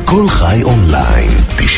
כל חי אונליין,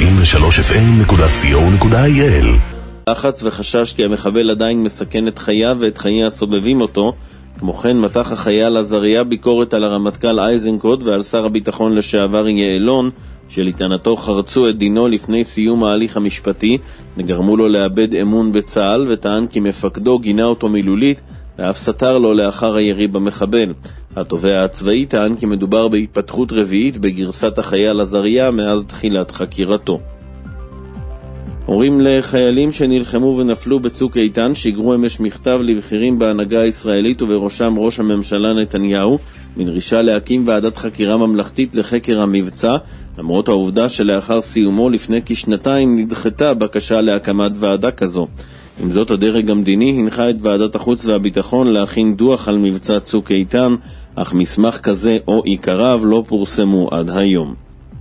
93fm.co.il. לחץ וחשש כי המחבל עדיין מסכן את חייו ואת חיי הסובבים אותו. כמו כן מתח החייל עזריה ביקורת על הרמטכ"ל איזנקוט ועל שר הביטחון לשעבר יעלון, שלטענתו חרצו את דינו לפני סיום ההליך המשפטי וגרמו לו לאבד אמון בצה"ל, וטען כי מפקדו גינה אותו מילולית ואף סתר לו לאחר הירי במחבל. התובע הצבאי טען כי מדובר בהתפתחות רביעית בגרסת החייל עזריה מאז תחילת חקירתו. הורים לחיילים שנלחמו ונפלו בצוק איתן שיגרו אמש מכתב לבכירים בהנהגה הישראלית ובראשם ראש הממשלה נתניהו בדרישה להקים ועדת חקירה ממלכתית לחקר המבצע, למרות העובדה שלאחר סיומו לפני כשנתיים נדחתה בקשה להקמת ועדה כזו. עם זאת, הדרג המדיני הנחה את ועדת החוץ והביטחון להכין דוח על מבצע צוק איתן, אך מסמך כזה או עיקריו לא פורסמו עד היום.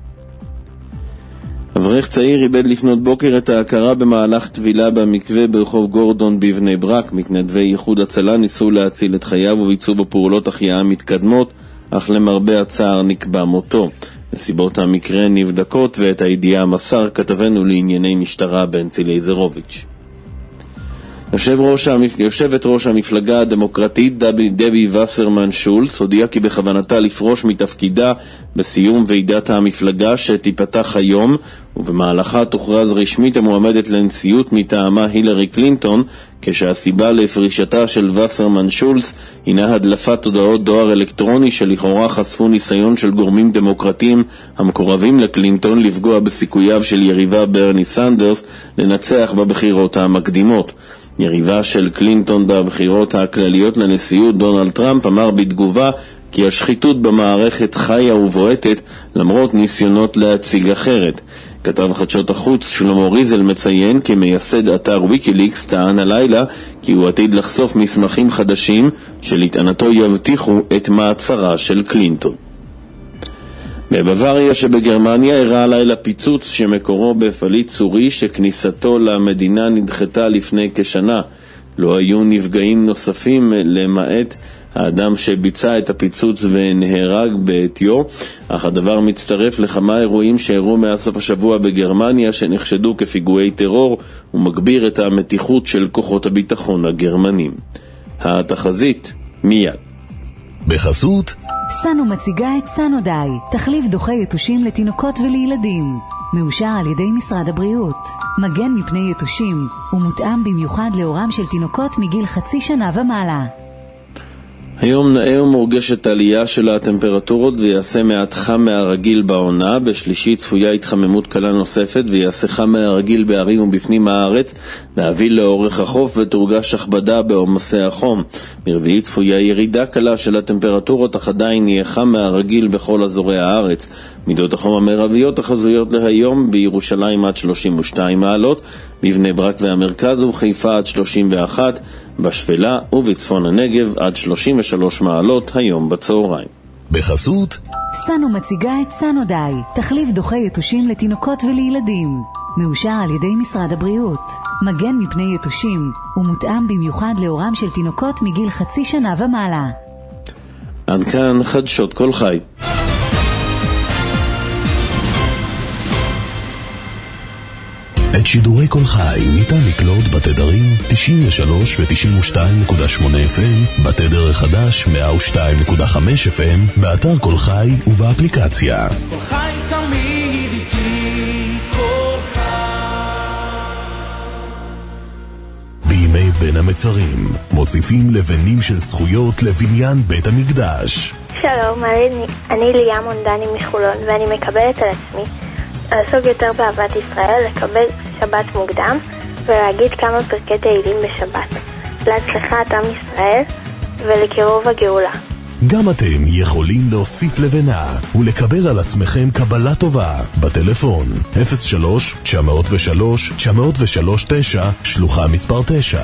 אברך צעיר איבד לפנות בוקר את ההכרה במהלך טבילה במקווה ברחוב גורדון בבני ברק. מתנדבי ייחוד הצלה ניסו להציל את חייו וביצעו בפעולות החייאה מתקדמות, אך למרבה הצער נקבע מותו. נסיבות המקרה נבדקות ואת הידיעה מסר כתבנו לענייני משטרה בנצי לייזרוביץ'. יושבת ראש המפלגה הדמוקרטית דבי וסרמן שולץ הודיעה כי בכוונתה לפרוש מתפקידה בסיום ועידת המפלגה שתיפתח היום, ובמהלכה תוכרז רשמית המועמדת לנשיאות מטעמה הילרי קלינטון, כשהסיבה לפרישתה של וסרמן שולץ הינה הדלפת הודעות דואר אלקטרוני שלכאורה חשפו ניסיון של גורמים דמוקרטיים המקורבים לקלינטון לפגוע בסיכוייו של יריבה ברני סנדרס לנצח בבחירות המקדימות. יריבה של קלינטון בבחירות הכלליות לנשיאות דונלד טראמפ אמר בתגובה כי השחיתות במערכת חיה ובועטת למרות ניסיונות להציג אחרת. כתב חדשות החוץ שלמה ריזל מציין כי מייסד אתר ויקיליקס טען הלילה כי הוא עתיד לחשוף מסמכים חדשים שלטענתו יבטיחו את מעצרה של קלינטון. בבווריה שבגרמניה הראה לילה פיצוץ שמקורו בפליט סורי שכניסתו למדינה נדחתה לפני כשנה. לא היו נפגעים נוספים למעט האדם שביצע את הפיצוץ ונהרג בעטיו, אך הדבר מצטרף לכמה אירועים שאירעו מהסוף השבוע בגרמניה שנחשדו כפיגועי טרור ומגביר את המתיחות של כוחות הביטחון הגרמנים. התחזית מיד. בחסות סנו מציגה את סנודאי, תחליף דוחה יתושים לתינוקות ולילדים. מאושר על ידי משרד הבריאות. מגן מפני יתושים ומותאם במיוחד לאורם של תינוקות מגיל חצי שנה ומעלה. היום נאה ומורגשת עלייה של הטמפרטורות ויעשה מעט חם מהרגיל בעונה. בשלישי צפויה התחממות קלה נוספת ויעשה חם מהרגיל בערים ובפנים הארץ, להביא לאורך החוף ותורגש הכבדה בעומסי החום. ברביעי צפויה ירידה קלה של הטמפרטורות, אך עדיין יהיה חם מהרגיל בכל אזורי הארץ. מידות החום המרביות החזויות להיום: בירושלים עד 32 מעלות, בבני ברק והמרכז ובחיפה עד 31, בשפלה ובצפון הנגב עד 33 מעלות היום בצהריים. בחסות סנו מציגה את סנודאי, תחליף דוחה יתושים לתינוקות ולילדים. מאושר על ידי משרד הבריאות. מגן מפני יתושים ומותאם במיוחד לאורם של תינוקות מגיל חצי שנה ומעלה. עד כאן חדשות כל חי. את שידורי כל חי ניתן לקלוט בתדרים 93 ו-92.8 FM, בתדר החדש 102.5 FM, באתר כל חי ובאפליקציה. כל חי תמיד איתי, כל חי. בימי בין המצרים מוסיפים לבנים של זכויות לבניין בית המקדש. שלום, אני ליה מונדני מחולון, ואני מקבלת על עצמי לעסוק יותר באהבת ישראל, לקבל שבת מוקדם ולהגיד כמה פרקי תהילים בשבת. להצלחת עם ישראל ולקירוב הגאולה. גם אתם יכולים להוסיף לבנה ולקבל על עצמכם קבלה טובה בטלפון 03-903-903-9, שלוחה מספר 9.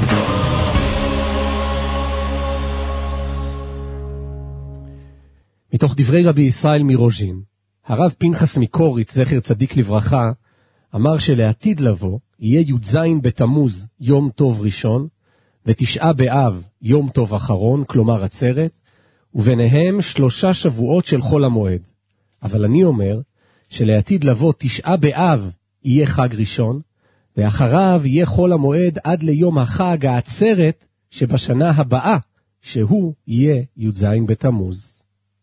מתוך דברי רבי ישראל מרוז'ין, הרב פנחס מקוריץ, זכר צדיק לברכה, אמר שלעתיד לבוא יהיה י"ז בתמוז יום טוב ראשון, ותשעה באב יום טוב אחרון, כלומר עצרת, וביניהם 3 שבועות של חול המועד. אבל אני אומר שלעתיד לבוא 9 באב יהיה חג ראשון, ואחריו יהיה חול המועד עד ליום החג העצרת שבשנה הבאה, שהוא יהיה י"ז בתמוז.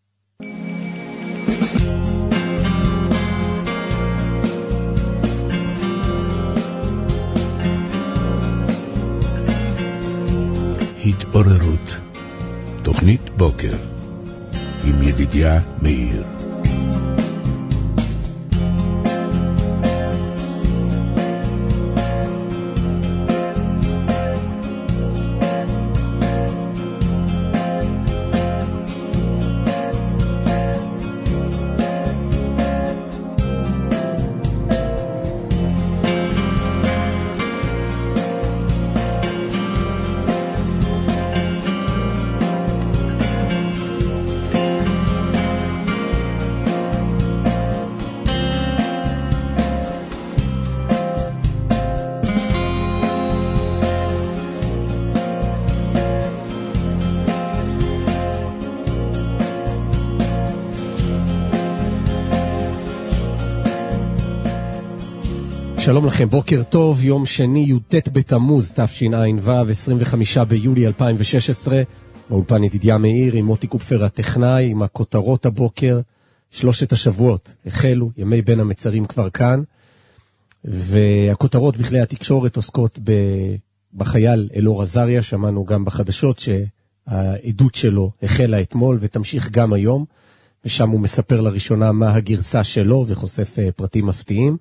התעוררות, תוכנית בוקר עם ידידיה מאיר. שלום לכם, בוקר טוב, יום שני י"ט בתמוז תשע"ו, 25 ביולי 2016, באולפן ידידיה מאיר עם מוטי קופפר הטכנאי, עם הכותרות הבוקר. 3 השבועות החלו, ימי בין המצרים כבר כאן, והכותרות בכלי התקשורת עוסקות בחייל אלאור עזריה. שמענו גם בחדשות שהעדות שלו החלה אתמול ותמשיך גם היום, ושם הוא מספר לראשונה מה הגרסה שלו וחושף פרטים מפתיעים.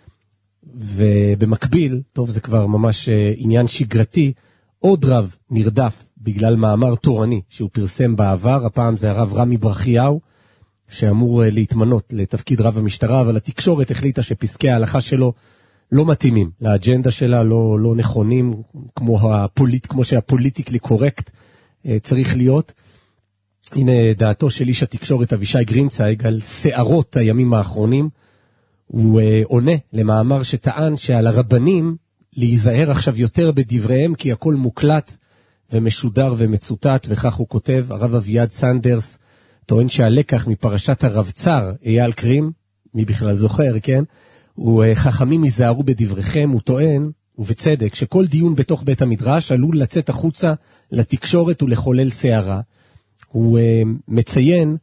ובמקביל, טוב, זה כבר ממש עניין שגרתי, עוד רב נרדף בגלל מאמר תורני שהוא פרסם בעבר. הפעם זה הרב רמי ברכיהו, שאמור להתמנות לתפקיד רב המשטרה, אבל התקשורת החליטה שפסקי ההלכה שלו לא מתאימים לאג'נדה שלה, לא נכונים, כמו שהפוליטיקלי קורקט צריך להיות. הנה דעתו של איש התקשורת אבישי גרינצייג על שערות הימים האחרונים. הוא עונה למאמר שטען שעל הרבנים להיזהר עכשיו יותר בדבריהם, כי הכל מוקלט ומשודר ומצוטט, וכך הוא כותב. הרב אביעד סנדרס טוען שהלקח מפרשת הרב צר אייל קרים, מי בכלל זוכר, כן? הוא חכמים ייזהרו בדבריכם. הוא טוען, ובצדק, שכל דיון בתוך בית המדרש עלול לצאת החוצה לתקשורת ולחולל שערה. הוא מציין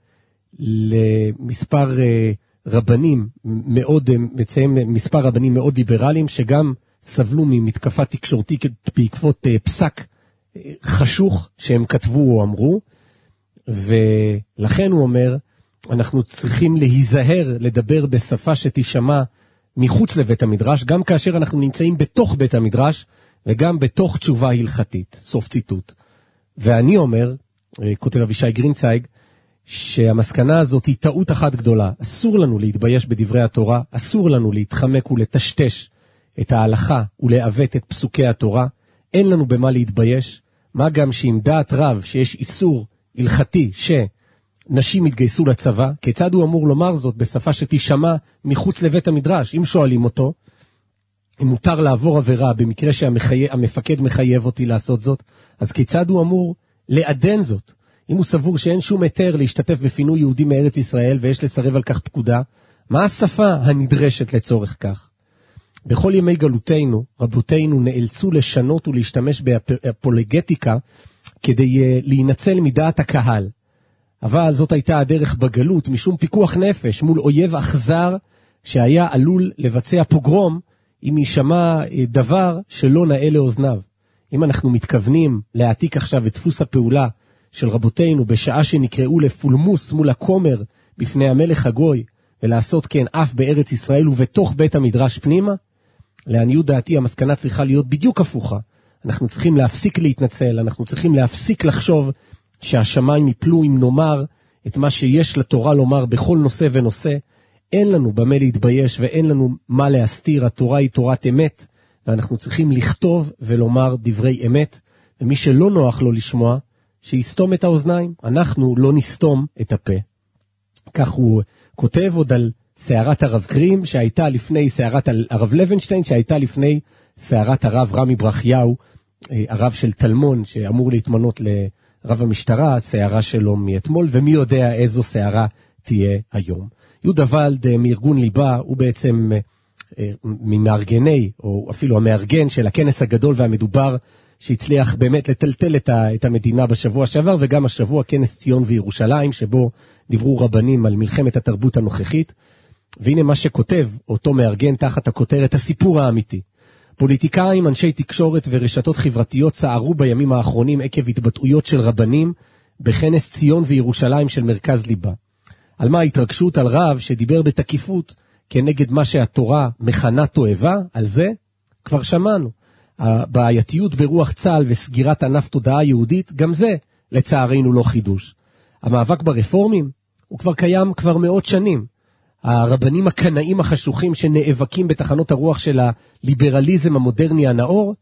למספר רבנים מאוד, מציין מספר רבנים מאוד ליברליים, שגם סבלו ממתקפה תקשורתית בעקבות פסק חשוך שהם כתבו או אמרו, ולכן הוא אומר, אנחנו צריכים להיזהר לדבר בשפה שתשמע מחוץ לבית המדרש, גם כאשר אנחנו נמצאים בתוך בית המדרש, וגם בתוך תשובה הלכתית. סוף ציטוט. ואני אומר, כותב אבישי גרינצייג, שהמסקנה הזאת היא טעות אחת גדולה. אסור לנו להתבייש בדברי התורה, אסור לנו להתחמק ולטשטש את ההלכה ולעוות את פסוקי התורה. אין לנו במה להתבייש, מה גם שעם דעת רב שיש איסור הלכתי שנשים יתגייסו לצבא, כיצד הוא אמור לומר זאת בשפה שתשמע מחוץ לבית המדרש? אם שואלים אותו, אם מותר לעבור עבירה במקרה שהמפקד מחייב אותי לעשות זאת, אז כיצד הוא אמור לעדן זאת? אם הוא סבור שאין שום היתר להשתתף בפינוי יהודים מארץ ישראל ויש לסרב על כך פקודה, מה השפה הנדרשת לצורך כך? בכל ימי גלותנו, רבותינו נאלצו לשנות ולהשתמש באפולוגטיקה כדי להינצל מדעת הקהל. אבל זאת הייתה הדרך בגלות, משום פיקוח נפש מול אויב אכזר שהיה עלול לבצע פוגרום אם יישמע דבר שלא נאה לאוזניו. אם אנחנו מתכוונים להעתיק עכשיו את דפוס הפעולה של רבותינו בשעה שנקראו לפולמוס מול הכומר בפני המלך הגוי, ולעשות כן אף בארץ ישראל ובתוך בית המדרש פנימה, לעניות דעתי המסקנה צריכה להיות בדיוק הפוכה. אנחנו צריכים להפסיק להתנצל, אנחנו צריכים להפסיק לחשוב שהשמיים יפלו אם נאמר את מה שיש לתורה לומר בכל נושא ונושא. אין לנו במה להתבייש ואין לנו מה להסתיר. התורה היא תורת אמת, ואנחנו צריכים לכתוב ולומר דברי אמת, ומי שלא נוח לו לשמוע, שיסתום את האוזניים. אנחנו לא נסתום את הפה. כך הוא כותב עוד על סערת הרב קרים, שהייתה לפני סערת הרב לוינשטיין, שהייתה לפני סערת הרב רמי ברכיהו, הרב של תלמון, שאמור להתמנות לרב המשטרה, סערה שלו מאתמול, ומי יודע איזו סערה תהיה היום. יהודה ולד מארגון ליבה, הוא בעצם ממארגני, או אפילו המארגן של הכנס הגדול והמדובר, שהצליח באמת לטלטל את המדינה בשבוע שעבר, וגם השבוע כנס ציון וירושלים, שבו דיברו רבנים על מלחמת התרבות הנוכחית. והנה מה שכותב אותו מארגן תחת הכותרת הסיפור האמיתי. פוליטיקאים, אנשי תקשורת ורשתות חברתיות צערו בימים האחרונים עקב התבטאויות של רבנים בכנס ציון וירושלים של מרכז ליבה. על מה ההתרגשות? על רב שדיבר בתקיפות כנגד מה שהתורה מכנה תועבה, על זה כבר שמענו. הבעייתיות ברוח צה"ל וסגירת ענף תודעה יהודית, גם זה לצערנו לא חידוש. המאבק ברפורמים הוא כבר קיים כבר מאות שנים. הרבנים הקנאים החשוכים שנאבקים בתחנות הרוח של הליברליזם המודרני הנאור,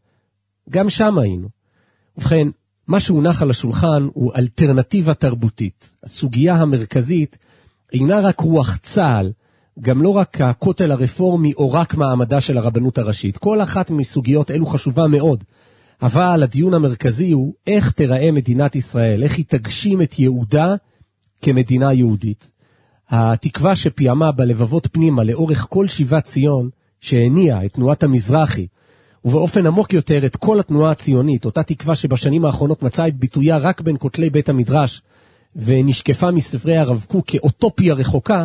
גם שם היינו. ובכן, מה שהונח על השולחן הוא אלטרנטיבה תרבותית. הסוגיה המרכזית אינה רק רוח צה"ל, גם לא רק הכותל הרפורמי או רק מעמדה של הרבנות הראשית. כל אחת מסוגיות אלו חשובה מאוד. אבל הדיון המרכזי הוא איך תיראה מדינת ישראל, איך היא תגשים את יהודה כמדינה יהודית. התקווה שפיימה בלבבות פנימה לאורך כל שיבת ציון, שהניעה את תנועת המזרחי, ובאופן עמוק יותר את כל התנועה הציונית, אותה תקווה שבשנים האחרונות מצאה את ביטויה רק בין כותלי בית המדרש, ונשקפה מספרי הרב קוק כאוטופיה רחוקה,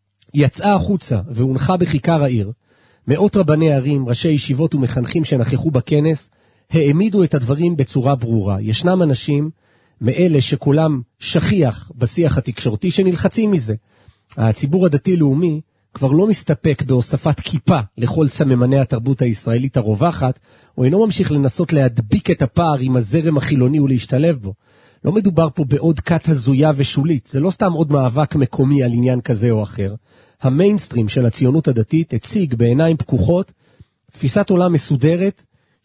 יצאה החוצה והונחה בכיכר העיר. מאות רבני ערים, ראשי ישיבות ומחנכים שנכחו בכנס, העמידו את הדברים בצורה ברורה. ישנם אנשים, מאלה שכולם שכיח בשיח התקשורתי, שנלחצים מזה. הציבור הדתי-לאומי כבר לא מסתפק בהוספת כיפה לכל סממני התרבות הישראלית הרווחת, או אינו ממשיך לנסות להדביק את הפער עם הזרם החילוני ולהשתלב בו. לא מדובר פה בעוד כת הזויה ושולית, זה לא סתם עוד מאבק מקומי על עניין כזה או אחר. המיינסטרים של הציונות הדתית הציג בעיניים פקוחות תפיסת עולם מסודרת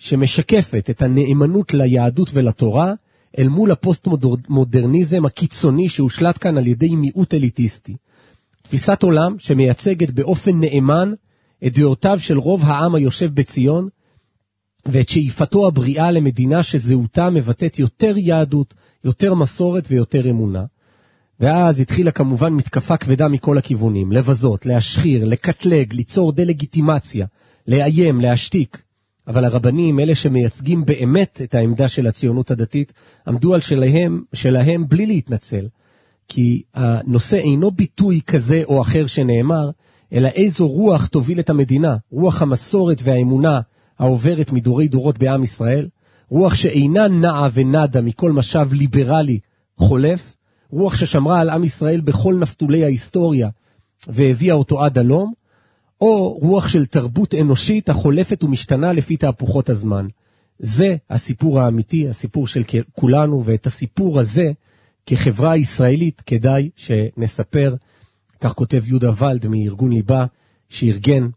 שמשקפת את הנאמנות ליהדות ולתורה אל מול הפוסט-מודרניזם הקיצוני שהושלט כאן על ידי מיעוט אליטיסטי. תפיסת עולם שמייצגת באופן נאמן את דעותיו של רוב העם היושב בציון ואת שאיפתו הבריאה למדינה שזהותה מבטאת יותר יהדות, יותר מסורת ויותר אמונה. ואז התחילה כמובן מתקפה כבדה מכל הכיוונים, לבזות, להשחיר, לקטלג, ליצור דלגיטימציה, לאיים, להשתיק. אבל הרבנים, אלה שמייצגים באמת את העמדה של הציונות הדתית, עמדו על שלהם בלי להתנצל. כי הנושא אינו ביטוי כזה או אחר שנאמר, אלא איזו רוח תוביל את המדינה, רוח המסורת והאמונה העוברת מדורי דורות בעם ישראל, רוח שאינה נעה ונדה מכל משב ליברלי חולף, רוח ששמרה על עם ישראל בכל נפתולי ההיסטוריה והביאה אותו עד הלום, או רוח של תרבות אנושית החולפת ומשתנה לפי תהפוכות הזמן. זה הסיפור האמיתי, הסיפור של כולנו, ואת הסיפור הזה כחברה ישראלית כדאי שנספר. כך כותב יהודה ולד מארגון ליבה, שארגן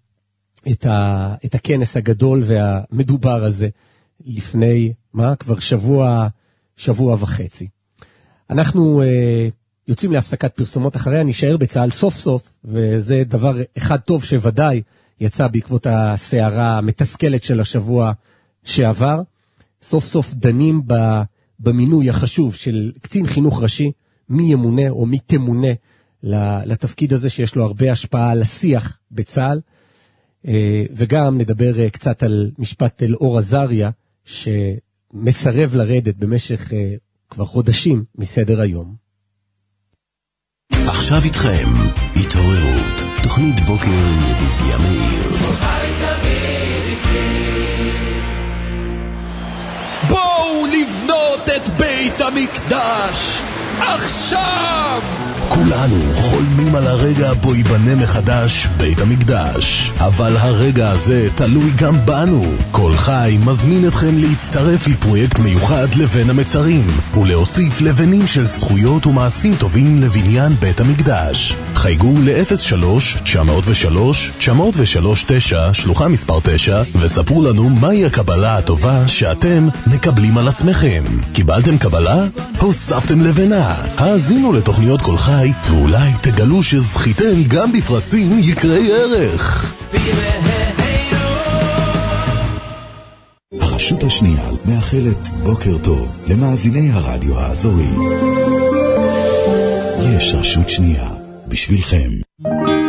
את הכנס הגדול והמדובר הזה לפני, כבר שבוע וחצי. אנחנו יוצאים להפסקת פרסומות אחריה, נשאר בצהל סוף סוף, וזה דבר אחד טוב שוודאי יצא בעקבות הסערה המתסכלת של השבוע שעבר. סוף סוף דנים במינוי החשוב של קצין חינוך ראשי, מי ימונה או מי תמונה לתפקיד הזה שיש לו הרבה השפעה על השיח בצהל, וגם נדבר קצת על משפט אלאור עזריה, שמסרב לרדת במשך כבר חודשים מסדר היום. עכשיו איתכם, התעוררות, תוכנית בוקר עם ידידיה מאיר. בואו לבנות את בית המקדש עכשיו! כולנו חולמים על הרגע בו ייבנה מחדש בית המקדש, אבל הרגע הזה תלוי גם בנו. כל חי מזמין אתכם להצטרף לפרויקט מיוחד לבן המצרים ולהוסיף לבנים של זכויות ומעשים טובים לבניין בית המקדש. חייגו ל-03-903-903-9 שלוחה מספר 9 וספרו לנו מהי הקבלה הטובה שאתם מקבלים על עצמכם. קיבלתם קבלה? הוספתם לבנה. האזינו לתוכניות כל חי ואולי תגלו שזכיתם גם בפרסים יקרי ערך. הרשות השנייה מאחלת בוקר טוב למאזיני הרדיו האזורי. יש רשות שנייה בשבילכם.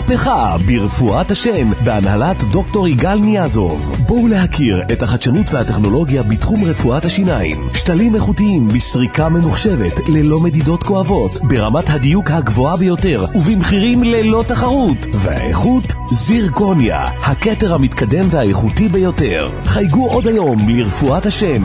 מהפכה ברפואת השן בהנהלת דוקטור יגאל ניאזוב. בואו להכיר את החדשנות והטכנולוגיה בתחום רפואת השיניים. שתלים איכותיים בסריקה ממוחשבת ללא מדידות כואבות, ברמת הדיוק הגבוהה ביותר ובמחירים ללא תחרות. והאיכות זירקוניה, הכתר המתקדם והאיכותי ביותר. חייגו עוד היום לרפואת השן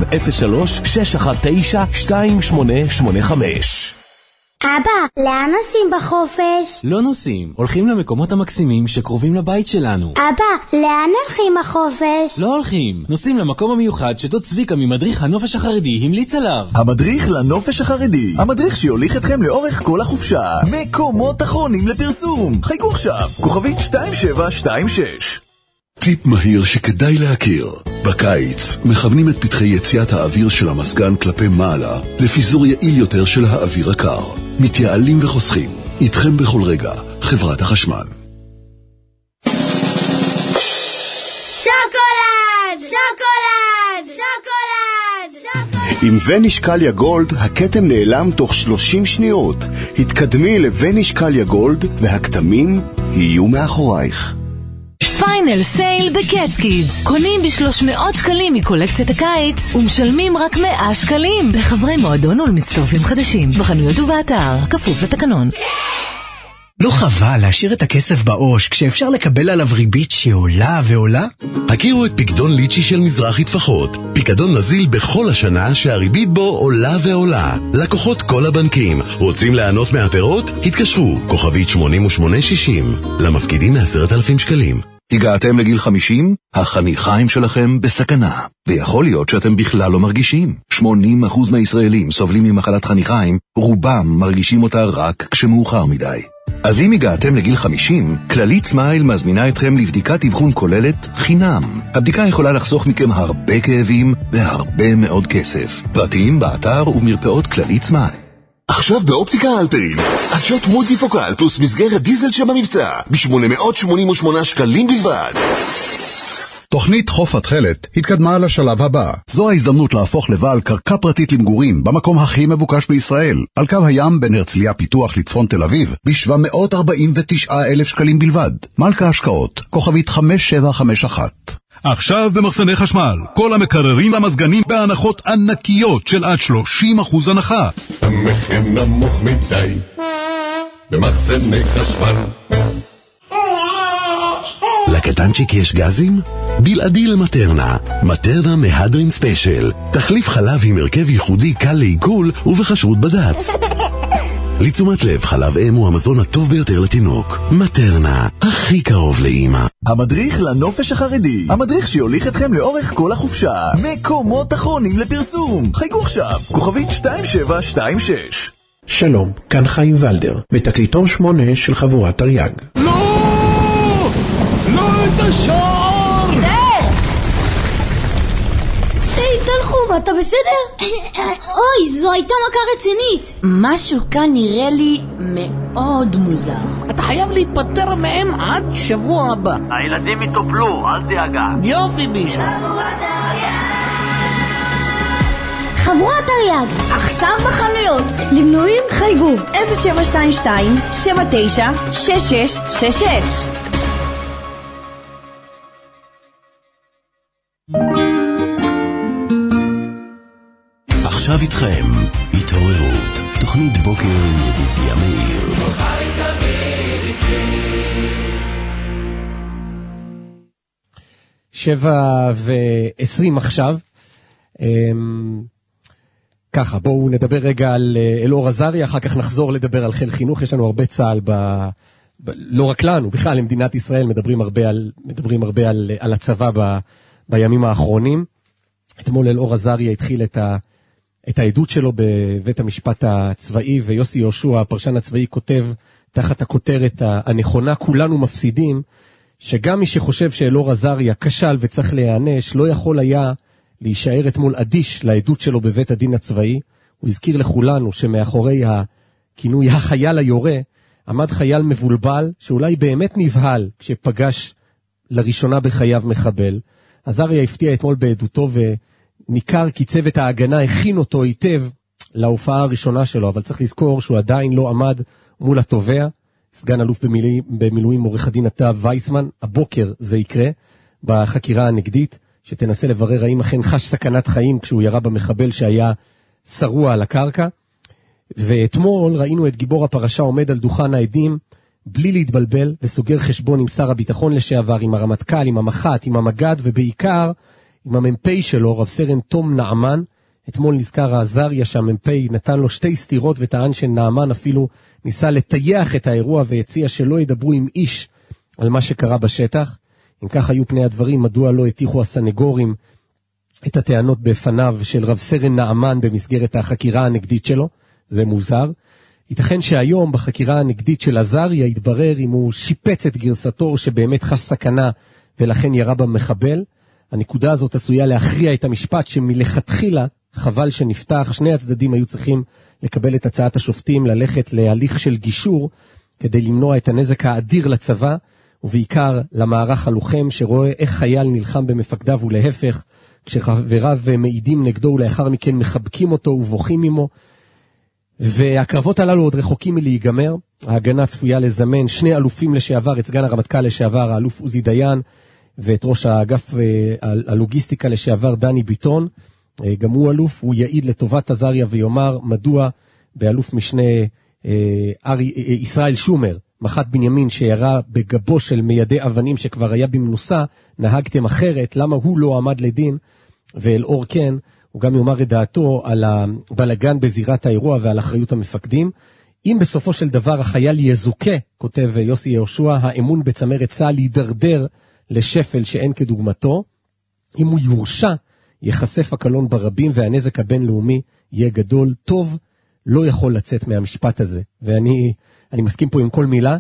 03-619-2885. אבא, לאן נוסעים בחופש? לא נוסעים, הולכים למקומות המקסימים שקרובים לבית שלנו. אבא, לאן הולכים בחופש? לא הולכים, נוסעים למקום המיוחד שדוד צביקה ממדריך הנופש החרדי המליץ עליו. המדריך לנופש החרדי, המדריך שיוליך אתכם לאורך כל החופשה. מקומות אחרונים לפרסום. חייגו עכשיו, כוכבית 2726. טיפ מהיר שכדאי להכיר. בקיץ מכוונים את פתחי יציאת האוויר של המסגן כלפי מעלה לפיזור יעיל יותר של האוויר הקר. מתייעלים וחוסכים. איתכם בכל רגע, חברת החשמל. שוקולד! שוקולד! שוקולד! עם וניש קליה גולד הכתם נעלם תוך 30 שניות. התקדמי לווניש קליה גולד והכתמים יהיו מאחורייך. פיינל סייל בקטקידס. קונים ב-300 שקלים מקולקציית הקיץ ומשלמים רק 100 שקלים בחברי מועדון ולמצטרפים חדשים בחנויות ובאתר, כפוף לתקנון. לא חבל להשאיר את הכסף בעו"ש כשאפשר לקבל עליו ריבית שעולה ועולה? הכירו את פיקדון ליצ'י של מזרחי טפחות. פיקדון נזיל בכל השנה שהריבית בו עולה ועולה. לקוחות כל הבנקים. רוצים ליהנות מהפירות? התקשרו, כוכבית 8860. למפקידים 10,000 שקלים. הגעתם לגיל 50? החניכיים שלכם בסכנה. ויכול להיות שאתם בכלל לא מרגישים. 80% מהישראלים סובלים ממחלת חניכיים, רובם מרגישים אותה רק כשמאוחר מדי. אז אם הגעתם לגיל 50, כללית סמייל מזמינה אתכם לבדיקת אבחון כוללת חינם. הבדיקה יכולה לחסוך מכם הרבה כאבים והרבה מאוד כסף. פרטים באתר ומרפאות כללית סמייל. עכשיו באופטיקה אלפרין, עדשות מולטיפוקל פלוס מסגרת דיזל שבמבצע ב-888 שקלים בלבד. תוכנית חוף התחלת התקדמה לשלב הבא. זו ההזדמנות להפוך לבעל קרקע פרטית למגורים במקום הכי מבוקש בישראל, על קו הים בין הרצליה פיתוח לצפון תל אביב, ב-749,000 שקלים בלבד. מלכה השקעות, כוכבית 5751. עכשיו במחסני חשמל, כל המקררים למזגנים בהנחות ענקיות של עד 30% הנחה. המחיר נמוך מדי במחסני חשמל. לקטנצ'יק יש גזים? בלעדי למטרנה. מטרנה מהדרין ספיישל. תחליף חלב עם הרכב ייחודי קל לעיכול ובחשרות בד"ץ. לתשומת לב, חלב אם הוא המזון הטוב ביותר לתינוק. מטרנה, הכי קרוב לאמא. המדריך לנופש החרדי, המדריך שיוליך אתכם לאורך כל החופשה. מקומות אחרונים לפרסום. חייגו עכשיו, כוכבית 2726. שלום, כאן חיים ולדר, בתקליטון 8 של חבורת תרי"ג. לא את השער! זהר! היי, תלחום, אתה בסדר? אוי, זו הייתה מכה רצינית. משהו כאן נראה לי מאוד מוזר. אתה חייב להיפטר מהם עד שבוע הבא. הילדים יטופלו, אל דאגה. יופי בישו. חבורת תרי"ג, עכשיו בחנויות. למנויים חייגו 0722-796666. עכשיו איתכם, התעוררות, תוכנית בוקר עם ידידיה מאיר. 7:20 עכשיו. ככה, בואו נדבר רגע על אלאור עזריה, אחר כך נחזור לדבר על חיל חינוך. יש לנו הרבה צהל, לא רק לנו, בכלל למדינת ישראל, מדברים הרבה על הצבא בימים האחרונים. אתמול אלאור עזריה התחיל את העדות שלו בבית המשפט הצבאי, ויוסי יהושע, הפרשן הצבאי, כותב תחת הכותרת הנכונה, כולנו מפסידים, שגם מי שחושב שאלאור עזריה כשל וצריך להיענש, לא יכול היה להישאר אתמול אדיש לעדות שלו בבית הדין הצבאי. הוא הזכיר לכולנו שמאחורי הכינוי החייל היורה, עמד חייל מבולבל, שאולי באמת נבהל כשפגש לראשונה בחייו מחבל. עזריה הפתיע אתמול בעדותו, וניכר כי צוות ההגנה הכין אותו היטב להופעה הראשונה שלו, אבל צריך לזכור שהוא עדיין לא עמד מול התובע, סגן אלוף במילואים עורך הדין נדב וייסמן. הבוקר זה יקרה בחקירה הנגדית, שתנסה לברר האם אכן חש סכנת חיים כשהוא ירה במחבל שהיה שרוע על הקרקע. ואתמול ראינו את גיבור הפרשה עומד על דוכן העדים, בלי להתבלבל, וסוגר חשבון עם שר הביטחון לשעבר, עם הרמטכ"ל, עם המח"ט, עם המג"ד, ובעיקר עם המ"פ שלו, רב סרן תום נעמן. אתמול נזכר העזריה שהמ"פ נתן לו 2 סתירות, וטען שנעמן אפילו ניסה לטייח את האירוע, והציע שלא ידברו עם איש על מה שקרה בשטח. אם כך היו פני הדברים, מדוע לא הטיחו הסנגורים את הטענות בפניו של רב סרן נעמן במסגרת החקירה הנגדית שלו? זה מוזר. ייתכן שהיום בחקירה הנגדית של עזריה יתברר אם הוא שיפץ את גרסתו או שבאמת חש סכנה ולכן ירה במחבל. הנקודה הזאת עשויה להכריע את המשפט שמלכתחילה חבל שנפתח. שני הצדדים היו צריכים לקבל את הצעת השופטים ללכת להליך של גישור כדי למנוע את הנזק האדיר לצבא, ובעיקר למערך הלוחם שרואה איך חייל נלחם במפקדיו ולהפך, כשחבריו מעידים נגדו ולאחר מכן מחבקים אותו ובוכים עמו. והקרבות הללו עוד רחוקים מלהיגמר. ההגנה צפויה לזמן 2 אלופים לשעבר, את סגן הרמטכ"ל לשעבר, האלוף עוזי דיין, ואת ראש האגף הלוגיסטיקה לשעבר דני ביטון. גם הוא אלוף, הוא יעיד לטובת עזריה ויאמר מדוע באלוף משנה ישראל שומר, מח"ט בנימין שירה בגבו של מיידי אבנים שכבר היה במנוסה, נהגתם אחרת, למה הוא לא עמד לדין? ואלאור כן, הוא גם יאמר את דעתו על הבלגן בזירת האירוע ועל אחריות המפקדים. אם בסופו של דבר החייל יזוכה, כותב יוסי יהושע, האמון בצמרת צה"ל יידרדר לשפל שאין כדוגמתו. אם הוא יורשע, יחשף הקלון ברבים והנזק הבינלאומי יהיה גדול. טוב לא יכול לצאת מהמשפט הזה, ואני מסכים פה עם כל מילה.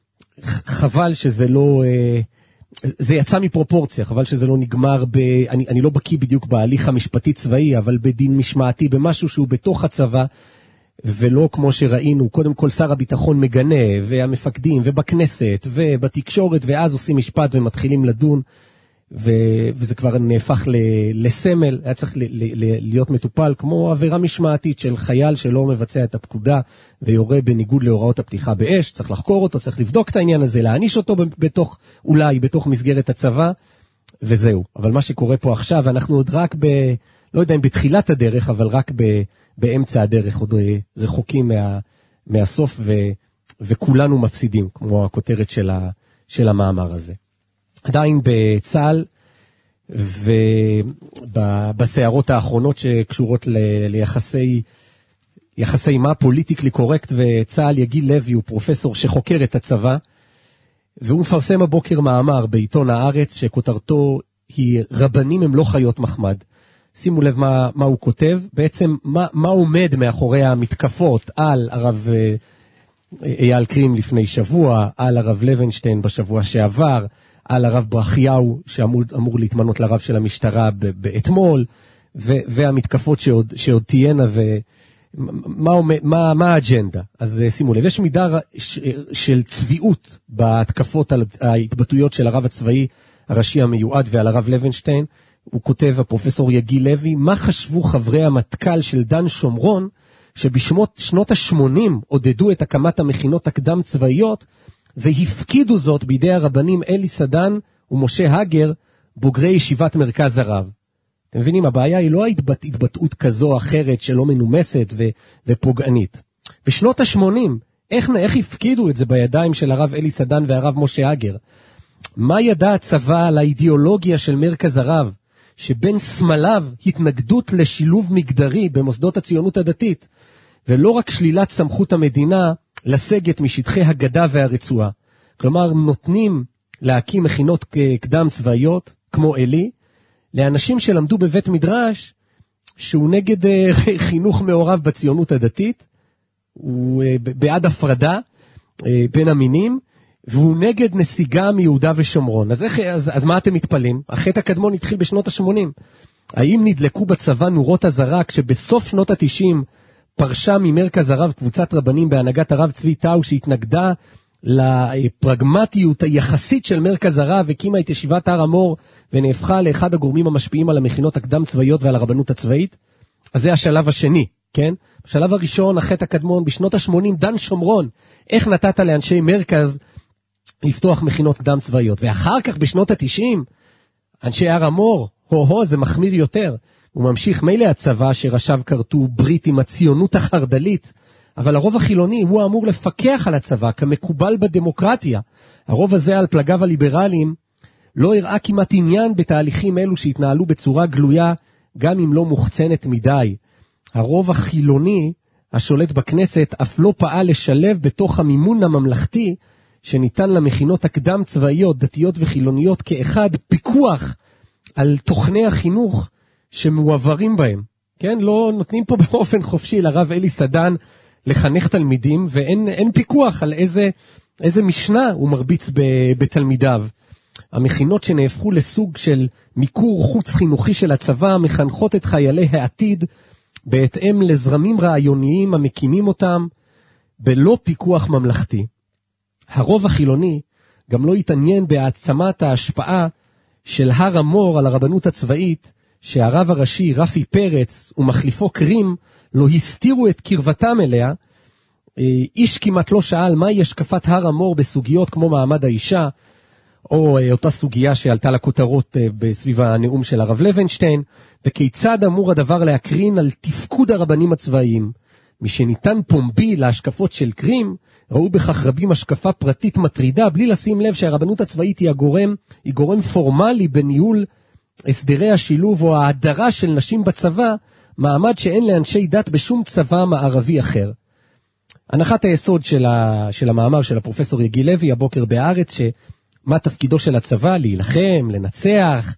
חבל שזה לא, זה יצא מפרופורציה, חבל שזה לא נגמר אני לא בקיא בדיוק בהליך המשפטי צבאי, אבל בדין משמעתי, במשהו שהוא בתוך הצבא, ולא כמו שראינו, קודם כל שר הביטחון מגנה, והמפקדים, ובכנסת, ובתקשורת, ואז עושים משפט ומתחילים לדון, וזה כבר נהפך לסמל. היה צריך להיות מטופל כמו עבירה משמעתית של חייל שלא מבצע את הפקודה ויורה בניגוד להוראות הפתיחה באש. צריך לחקור אותו, צריך לבדוק את העניין הזה, להעניש אותו אולי בתוך מסגרת הצבא, וזהו. אבל מה שקורה פה עכשיו, אנחנו עוד רק לא יודע אם בתחילת הדרך, אבל רק באמצע הדרך, עוד רחוקים מהסוף, וכולנו מפסידים, כמו הכותרת של המאמר הזה. עדיין בצה"ל ובסערות האחרונות שקשורות ליחסי מה פוליטיקלי קורקט וצה"ל, יגיל לוי הוא פרופסור שחוקר את הצבא, והוא מפרסם הבוקר מאמר בעיתון הארץ שכותרתו היא רבנים הם לא חיות מחמד. שימו לב מה הוא כותב, בעצם מה עומד מאחורי המתקפות על הרב אייל קרים לפני שבוע, על הרב לוינשטיין בשבוע שעבר, על הרב ברכיהו שאמור להתמנות לרב של המשטרה באתמול, והמתקפות שעוד תהיינה, ומה האג'נדה. אז שימו לב, יש מידה של צביעות בהתקפות על ההתבטאויות של הרב הצבאי הראשי המיועד ועל הרב לוינשטיין. הוא כותב, הפרופסור יגיל לוי, מה חשבו חברי המטכ"ל של דן שומרון, שבשנות ה-80 עודדו את הקמת המכינות הקדם צבאיות, והפקידו זאת בידי הרבנים אלי סדן ומשה הגר, בוגרי ישיבת מרכז הרב. אתם מבינים, הבעיה היא לא התבטאות כזו או אחרת שלא מנומסת ופוגענית. בשנות ה-80, איך הפקידו את זה בידיים של הרב אלי סדן והרב משה הגר? מה ידע הצבא על האידיאולוגיה של מרכז הרב, שבין סמליו התנגדות לשילוב מגדרי במוסדות הציונות הדתית, ולא רק שלילת סמכות המדינה לסגת משטחי הגדה והרצועה. כלומר, נותנים להקים מכינות קדם צבאיות, כמו אלי, לאנשים שלמדו בבית מדרש, שהוא נגד חינוך מעורב בציונות הדתית, הוא בעד הפרדה בין המינים, והוא נגד נסיגה מיהודה ושומרון. אז מה אתם מתפלים? החטא הקדמון התחיל בשנות ה-80. האם נדלקו בצבא נורות הזרה כשבסוף שנות ה-90 פרשה ממרכז הרב קבוצת רבנים בהנהגת הרב צבי טאו שהתנגדה לפרגמטיות היחסית של מרכז הרב, הקימה את ישיבת הר המור ונהפכה לאחד הגורמים המשפיעים על המכינות הקדם צבאיות ועל הרבנות הצבאית? אז זה השלב השני, כן? שלב הראשון, החטא הקדמון, בשנות ה-80, דן שומרון, איך נתת לאנשי מרכז לפתוח מכינות קדם צבאיות, ואחר כך בשנות ה-90, אנשי הר המור, זה מחמיר יותר, הוא ממשיך, מילא הצבא שראשיו קרתו ברית עם הציונות החרדלית, אבל הרוב החילוני הוא אמור לפקח על הצבא כמקובל בדמוקרטיה. הרוב הזה על פלגיו הליברליים לא הראה כמעט עניין בתהליכים אלו שהתנהלו בצורה גלויה, גם אם לא מוחצנת מדי. הרוב החילוני השולט בכנסת אף לא פעל לשלב בתוך המימון הממלכתי שניתן למכינות הקדם צבאיות, דתיות וחילוניות כאחד, פיקוח על תוכני החינוך שמועברים בהם. כן, לא נותנים פה באופן חופשי לרב אלי סדן לחנך תלמידים, ואין פיקוח על איזה משנה הוא מרביץ בתלמידיו. המכינות שנהפכו לסוג של מיקור חוץ חינוכי של הצבא, מחנכות את חיילי העתיד, בהתאם לזרמים רעיוניים המקימים אותם, בלא פיקוח ממלכתי. הרוב החילוני גם לא התעניין בהעצמת ההשפעה של הר המור על הרבנות הצבאית, שהרב הראשי רפי פרץ ומחליפו קרים לא הסתירו את קרבתם אליה. איש כמעט לא שאל מהי השקפת הר המור בסוגיות כמו מעמד האישה, או אותה סוגיה שעלתה לכותרות בסביב הנאום של הרב לוינשטיין, וכיצד אמור הדבר להקרין על תפקוד הרבנים הצבאיים. משניתן פומבי להשקפות של קרים, ראו בכך רבים השקפה פרטית מטרידה, בלי לשים לב שהרבנות הצבאית היא גורם פורמלי בניהול הסדרי השילוב או ההדרה של נשים בצבא, מעמד שאין לאנשי דת בשום צבא מערבי אחר. הנחת היסוד של המאמר של הפרופסור יגיל לוי הבוקר בארץ, שמה תפקידו של הצבא? להילחם, לנצח,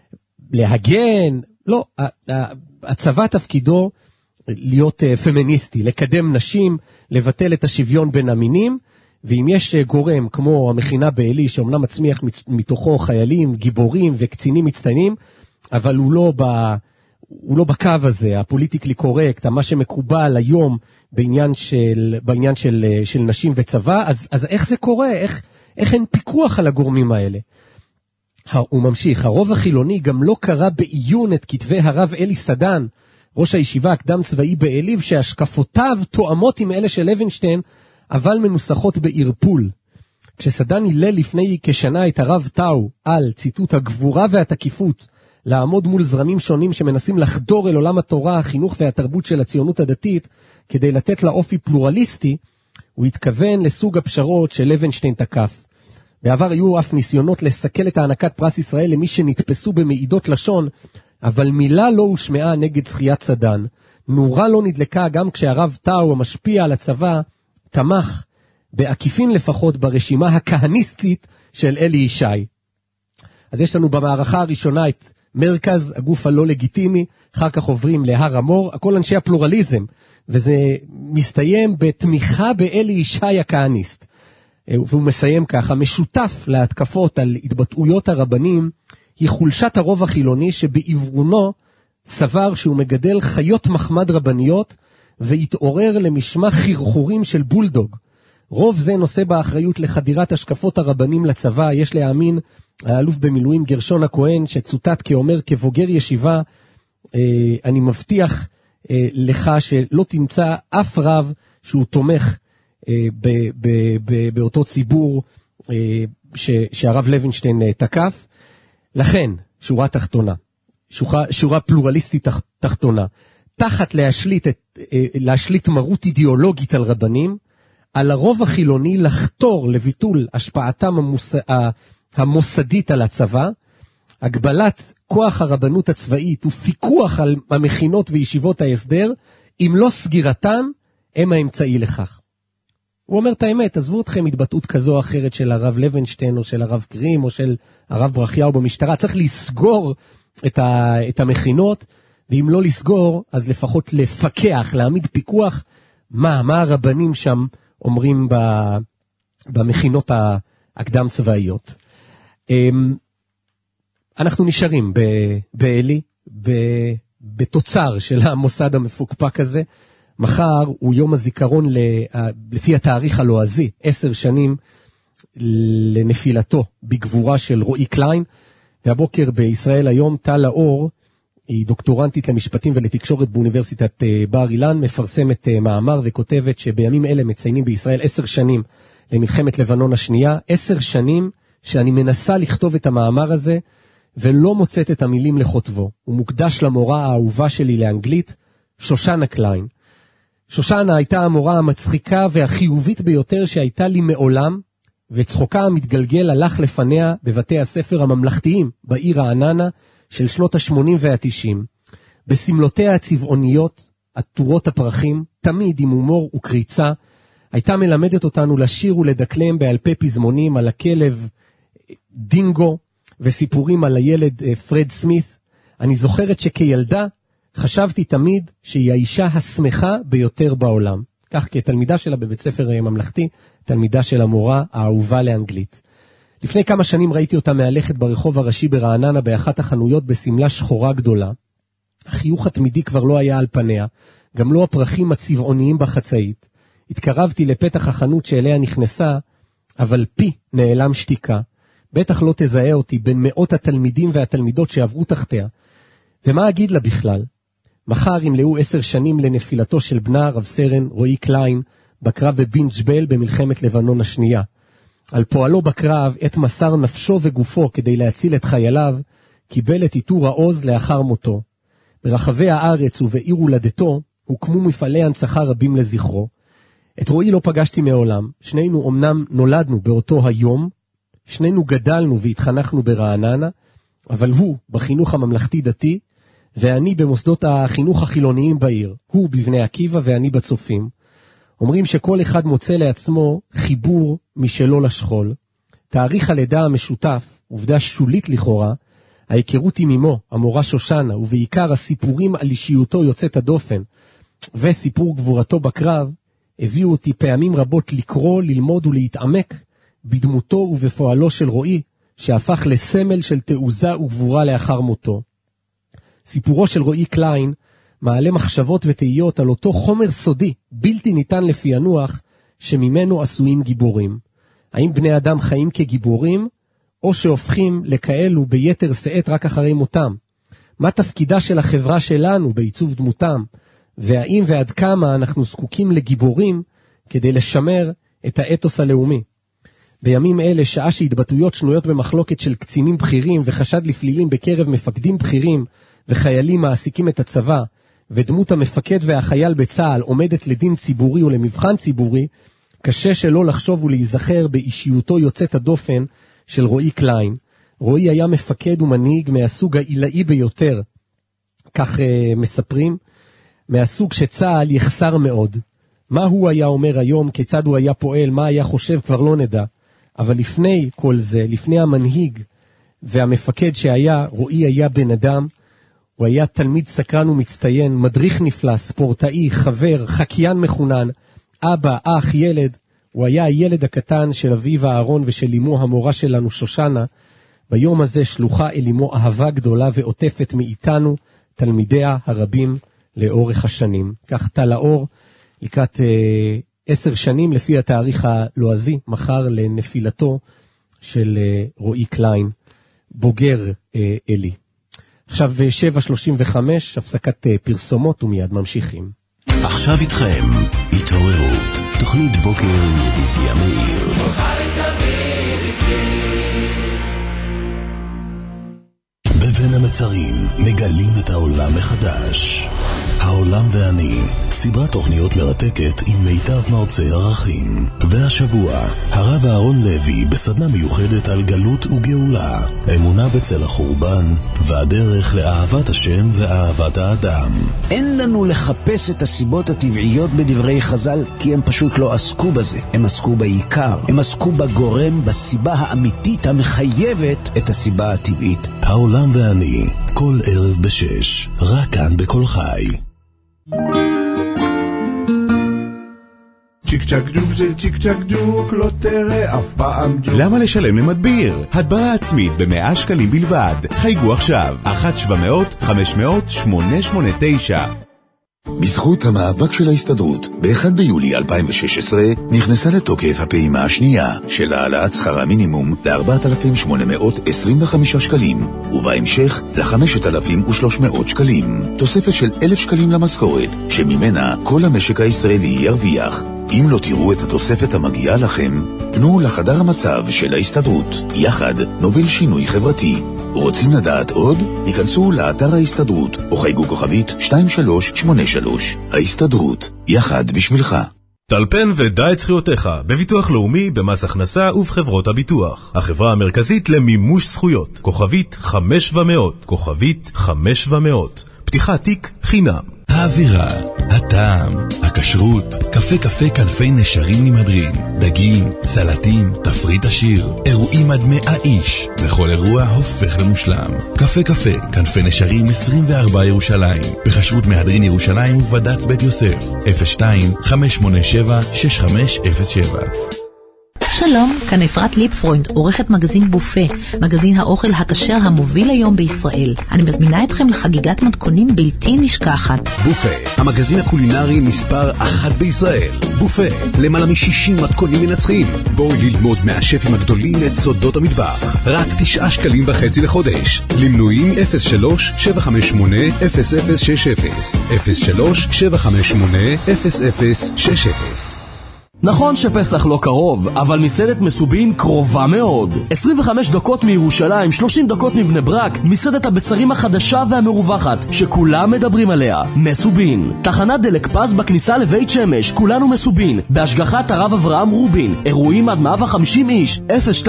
להגן. לא, הצבא תפקידו להיות פמיניסטי, לקדם נשים, לבטל את השוויון בין המינים, ואם יש גורם כמו המכינה בעלי, שאומנם מצמיח מתוכו חיילים, גיבורים וקצינים מצטיינים, אבל הוא לא בקו הזה, הפוליטיקלי קורקט, מה שמקובל היום בעניין של נשים וצבא, אז איך זה קורה? איך אין פיקוח על הגורמים האלה? הוא ממשיך, הרוב החילוני גם לא קרא בעיון את כתבי הרב אלי סדן, ראש הישיבה הקדם צבאי באליב, שהשקפותיו תואמות עם אלה של לוינשטיין, אבל מנוסחות בערפול. כשסדן הילל לפני כשנה את הרב טאו על ציטוט הגבורה והתקיפות, לעמוד מול זרמים שונים שמנסים לחדור אל עולם התורה, החינוך והתרבות של הציונות הדתית, כדי לתת לה אופי פלורליסטי, הוא התכוון לסוג הפשרות של לוינשטיין תקף. בעבר היו אף ניסיונות לסכל את הענקת פרס ישראל למי שנתפסו במעידות לשון, אבל מילה לא הושמעה נגד זכיית סדן. נורה לא נדלקה גם כשהרב טאו המשפיע על הצבא, תמך בעקיפין לפחות ברשימה הכהניסטית של אלי ישי. אז יש לנו במערכה הראשונה את מרכז, הגוף הלא לגיטימי, אחר כך עוברים להר המור, הכל אנשי הפלורליזם, וזה מסתיים בתמיכה באלי ישי הכהניסט. והוא מסיים ככה, משותף להתקפות על התבטאויות הרבנים, היא חולשת הרוב החילוני שבעברונו סבר שהוא מגדל חיות מחמד רבניות, והתעורר למשמע חרחורים של בולדוג. רוב זה נושא באחריות לחדירת השקפות הרבנים לצבא. יש להאמין, האלוף במילואים גרשון הכהן, שצוטט כאומר כבוגר ישיבה, אני מבטיח לך שלא תמצא אף רב שהוא תומך באותו ציבור שהרב לוינשטיין תקף. לכן, שורה תחתונה, שורה פלורליסטית תחתונה, תחת להשליט מרות אידיאולוגית על רבנים, על הרוב החילוני לחתור לביטול השפעתם המוסדית על הצבא, הגבלת כוח הרבנות הצבאית ופיקוח על המכינות וישיבות ההסדר, אם לא סגירתן, הם האמצעי לכך. הוא אומר את האמת, עזבו אתכם התבטאות כזו או אחרת של הרב לוינשטיין או של הרב קרים או של הרב ברכיהו במשטרה, צריך לסגור את המכינות, ואם לא לסגור, אז לפחות לפקח, להעמיד פיקוח, מה הרבנים שם אומרים במכינות הקדם צבאיות. אנחנו נשארים באלי, בתוצר של המוסד המפוקפק הזה. מחר הוא יום הזיכרון לפי התאריך הלועזי, 10 שנים לנפילתו בגבורה של רועי קליין, והבוקר בישראל היום טל האור היא דוקטורנטית למשפטים ולתקשורת באוניברסיטת בר אילן, מפרסמת מאמר וכותבת שבימים אלה מציינים בישראל 10 שנים למלחמת לבנון השנייה, 10 שנים שאני מנסה לכתוב את המאמר הזה, ולא מוצאת את המילים לכותבו. הוא מוקדש למורה האהובה שלי לאנגלית, שושנה קליין. שושנה הייתה המורה המצחיקה והחיובית ביותר שהייתה לי מעולם, וצחוקה המתגלגל הלך לפניה בבתי הספר הממלכתיים בעיר רעננה של שנות ה-80 וה-90. בסמלותיה הצבעוניות, עטורות הפרחים, תמיד עם הומור וקריצה, הייתה מלמדת אותנו לשיר ולדקלם בעל פה פזמונים על הכלב דינגו, וסיפורים על הילד פרד סמית. אני זוכרת שכילדה חשבתי תמיד שהיא האישה השמחה ביותר בעולם. כך כתלמידה שלה בבית ספר ממלכתי, תלמידה של המורה האהובה לאנגלית. לפני כמה שנים ראיתי אותה מהלכת ברחוב הראשי ברעננה באחת החנויות בסמלה שחורה גדולה. החיוך התמידי כבר לא היה על פניה, גם לא הפרחים הצבעוניים בחצאית. התקרבתי לפתח החנות שאליה נכנסה, אבל פי נעלם שתיקה. בטח לא תזהה אותי בין מאות התלמידים והתלמידות שעברו תחתיה. ומה אגיד לה בכלל? מחר ימלאו 10 שנים לנפילתו של בנה רב סרן רועי קליין בקרב בבין ג'בל במלחמת לבנון השנייה. על פועלו בקרב עת מסר נפשו וגופו כדי להציל את חייליו, קיבל את עיטור העוז לאחר מותו. ברחבי הארץ ובעיר הולדתו הוקמו מפעלי הנצחה רבים לזכרו. את רועי לא פגשתי מעולם, שנינו אמנם נולדנו באותו היום, שנינו גדלנו והתחנכנו ברעננה, אבל הוא בחינוך הממלכתי דתי, ואני במוסדות החינוך החילוניים בעיר, הוא בבני עקיבא ואני בצופים. אומרים שכל אחד מוצא לעצמו חיבור משלו לשכול. תאריך הלידה המשותף, עובדה שולית לכאורה, ההיכרות עם אמו, המורה שושנה, ובעיקר הסיפורים על אישיותו יוצאת הדופן, וסיפור גבורתו בקרב, הביאו אותי פעמים רבות לקרוא, ללמוד ולהתעמק בדמותו ובפועלו של רועי, שהפך לסמל של תעוזה וגבורה לאחר מותו. סיפורו של רועי קליין מעלה מחשבות ותהיות על אותו חומר סודי, בלתי ניתן לפענוח, שממנו עשויים גיבורים. האם בני אדם חיים כגיבורים, או שהופכים לכאלו ביתר שאת רק אחרי מותם? מה תפקידה של החברה שלנו בעיצוב דמותם? והאם ועד כמה אנחנו זקוקים לגיבורים כדי לשמר את האתוס הלאומי? בימים אלה, שעה שהתבטאויות שנויות במחלוקת של קצינים בכירים וחשד לפלילים בקרב מפקדים בכירים וחיילים מעסיקים את הצבא, ודמות המפקד והחייל בצה"ל עומדת לדין ציבורי ולמבחן ציבורי, קשה שלא לחשוב ולהיזכר באישיותו יוצאת הדופן של רועי קליין. רועי היה מפקד ומנהיג מהסוג העילאי ביותר, כך מספרים, מהסוג שצה"ל יחסר מאוד. מה הוא היה אומר היום, כיצד הוא היה פועל, מה היה חושב, כבר לא נדע. אבל לפני כל זה, לפני המנהיג והמפקד שהיה, רועי היה בן אדם, הוא היה תלמיד סקרן ומצטיין, מדריך נפלא, ספורטאי, חבר, חקיין מחונן, אבא, אח, ילד. הוא היה הילד הקטן של אביו אהרון ושל אמו המורה שלנו שושנה. ביום הזה שלוחה אל אמו אהבה גדולה ועוטפת מאיתנו, תלמידיה הרבים לאורך השנים. כך תל האור לקראת 10 שנים לפי התאריך הלועזי, מחר לנפילתו של רועי קליין, בוגר אלי. עכשיו 7:35, הפסקת פרסומות ומיד ממשיכים. עכשיו איתכם, התעוררות, תוכנית בוקר עם ידידיה מאיר. בבין המצרים מגלים את העולם מחדש. העולם ואני, סדרת תוכניות מרתקת עם מיטב מרצי ערכים. והשבוע, הרב אהרון לוי בסדנה מיוחדת על גלות וגאולה, אמונה בצל החורבן, והדרך לאהבת השם ואהבת האדם. אין לנו לחפש את הסיבות הטבעיות בדברי חז"ל, כי הם פשוט לא עסקו בזה. הם עסקו בעיקר, הם עסקו בגורם, בסיבה האמיתית המחייבת את הסיבה הטבעית. העולם ואני, כל ערב ב6, רק כאן בכל חי. צ'יק צ'ק ג'וק זה צ'יק צ'ק ג'וק, לא תראה אף פעם ג'וק. למה לשלם למדביר? הדברה עצמית ב100 שקלים בלבד. חייגו עכשיו 1-700-500-889. בזכות המאבק של ההסתדרות, ב-1 ביולי 2016 נכנסה לתוקף הפעימה השנייה של העלאת שכר המינימום ל-4,825 שקלים, ובהמשך ל-5,300 שקלים, תוספת של 1,000 שקלים למשכורת, שממנה כל המשק הישראלי ירוויח. אם לא תראו את התוספת המגיעה לכם, פנו לחדר המצב של ההסתדרות. יחד נוביל שינוי חברתי. רוצים לדעת עוד? היכנסו לאתר ההסתדרות או חייגו כוכבית 2383. ההסתדרות, יחד בשבילך. טלפן ודע את זכויותיך בביטוח לאומי, במס הכנסה ובחברות הביטוח. החברה המרכזית למימוש זכויות. כוכבית 500, כוכבית 500. פתיחת תיק חינם. האווירה, הטעם, הכשרות, קפה כנפי נשרים ממדרין, דגים, סלטים, תפריט עשיר, אירועים עד 100 איש, וכל אירוע הופך למושלם. קפה כנפי נשרים 24 ירושלים, בכשרות מהדרין ירושלים ובד"ץ בית יוסף, 02-587-6507. שלום, כאן אפרת ליפפרוינד, עורכת מגזין בופה, מגזין האוכל הכשר המוביל היום בישראל. אני מזמינה אתכם לחגיגת מתכונים בלתי נשכחת. בופה, המגזין הקולינרי מספר 1 בישראל. בופה, למעלה מ-60 מתכונים מנצחים. בואי ללמוד מהשפים הגדולים את סודות המטבח. רק 9.5 שקלים לחודש. למנויים 03-758-0060. נכון שפסח לא קרוב, אבל מסעדת מסובין קרובה מאוד. 25 דקות מירושלים, 30 דקות מבני ברק, מסעדת הבשרים החדשה והמרווחת, שכולם מדברים עליה. מסובין. תחנת דלק פז בכניסה לבית שמש, כולנו מסובין. בהשגחת הרב אברהם רובין. אירועים עד 150 איש.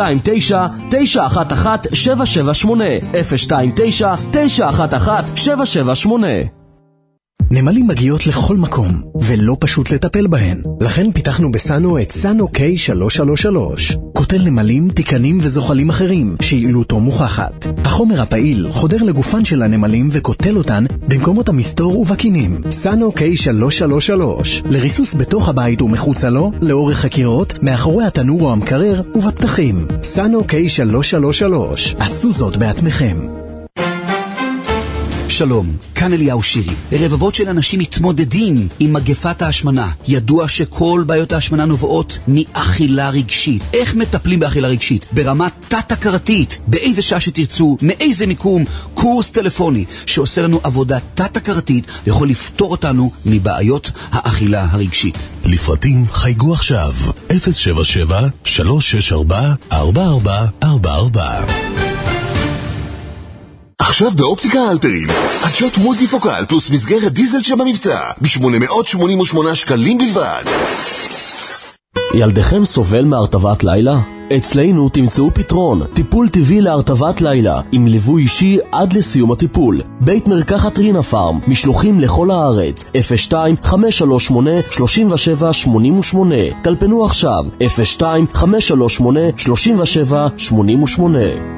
029-911-778. 029-911-778. נמלים מגיעות לכל מקום, ולא פשוט לטפל בהן. לכן פיתחנו בסאנו את סאנו K333. קוטל נמלים, תיקנים וזוחלים אחרים, שיעילותו מוכחת. החומר הפעיל חודר לגופן של הנמלים וקוטל אותן במקומות המסתור ובקינים. סאנו K333. לריסוס בתוך הבית ומחוצה לו, לאורך הקירות, מאחורי התנור או המקרר ובפתחים. סאנו K333. עשו זאת בעצמכם. שלום, כאן אליהו שירי. רבבות של אנשים מתמודדים עם מגפת ההשמנה. ידוע שכל בעיות ההשמנה נובעות מאכילה רגשית. איך מטפלים באכילה רגשית? ברמה תת-הכרתית, באיזה שעה שתרצו, מאיזה מיקום, קורס טלפוני שעושה לנו עבודה תת-הכרתית ויכול לפתור אותנו מבעיות האכילה הרגשית. לפרטים חייגו עכשיו 077-364-4444. עכשיו באופטיקה אלפרין, עדשות מולטיפוקל פלוס מסגרת דיזל שבמבצע ב-888 שקלים בלבד. ילדיכם סובל מהרטבת לילה? אצלנו תמצאו פתרון, טיפול טבעי להרטבת לילה, עם ליווי אישי עד לסיום הטיפול. בית מרקחת רינה פארם, משלוחים לכל הארץ, 02-538-3788. טלפנו עכשיו, 02-538-3788.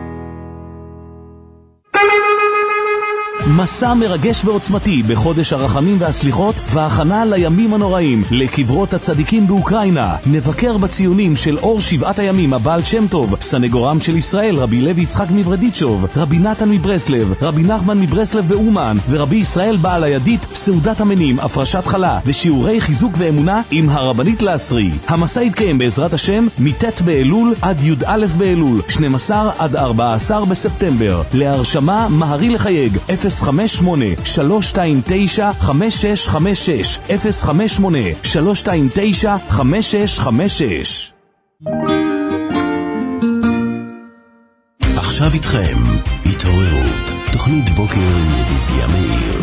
מסע מרגש ועוצמתי בחודש הרחמים והסליחות וההכנה לימים הנוראים, לקברות הצדיקים באוקראינה. נבקר בציונים של אור שבעת הימים הבעל שם טוב, סנגורם של ישראל רבי לוי יצחק מברדיצ'וב, רבי נתן מברסלב, רבי נחמן מברסלב באומן, ורבי ישראל בעל הידית, סעודת המנים, הפרשת חלה ושיעורי חיזוק ואמונה עם הרבנית לעשרי. המסע יתקיים בעזרת השם מט' באלול עד י"א באלול, 12 עד 14 בספטמבר. להרשמה מהרי לחייג 058-329-5656 058-329-5656. עכשיו איתכם התעוררות, תוכנית בוקר עם ידידיה מאיר.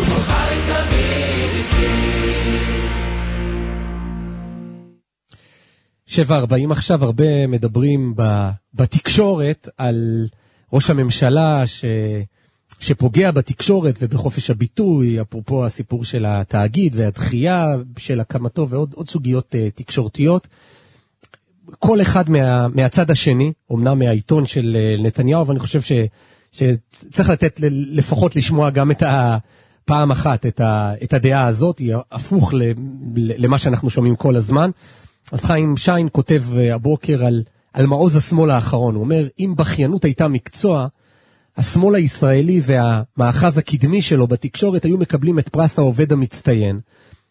7:40 עכשיו. הרבה מדברים בתקשורת על ראש הממשלה שפוגע בתקשורת ובחופש הביטוי, אפרופו הסיפור של התאגיד והדחייה של הקמתו ועוד סוגיות תקשורתיות. כל אחד מהצד השני, אמנם מהעיתון של נתניהו, אבל אני חושב שצריך לתת לפחות לשמוע גם את פעם אחת את הדעה הזאת, היא הפוך למה שאנחנו שומעים כל הזמן. אז חיים שיין כותב הבוקר על מעוז השמאל האחרון, הוא אומר, אם בכיינות הייתה מקצוע, השמאל הישראלי והמאחז הקדמי שלו בתקשורת היו מקבלים את פרס העובד המצטיין.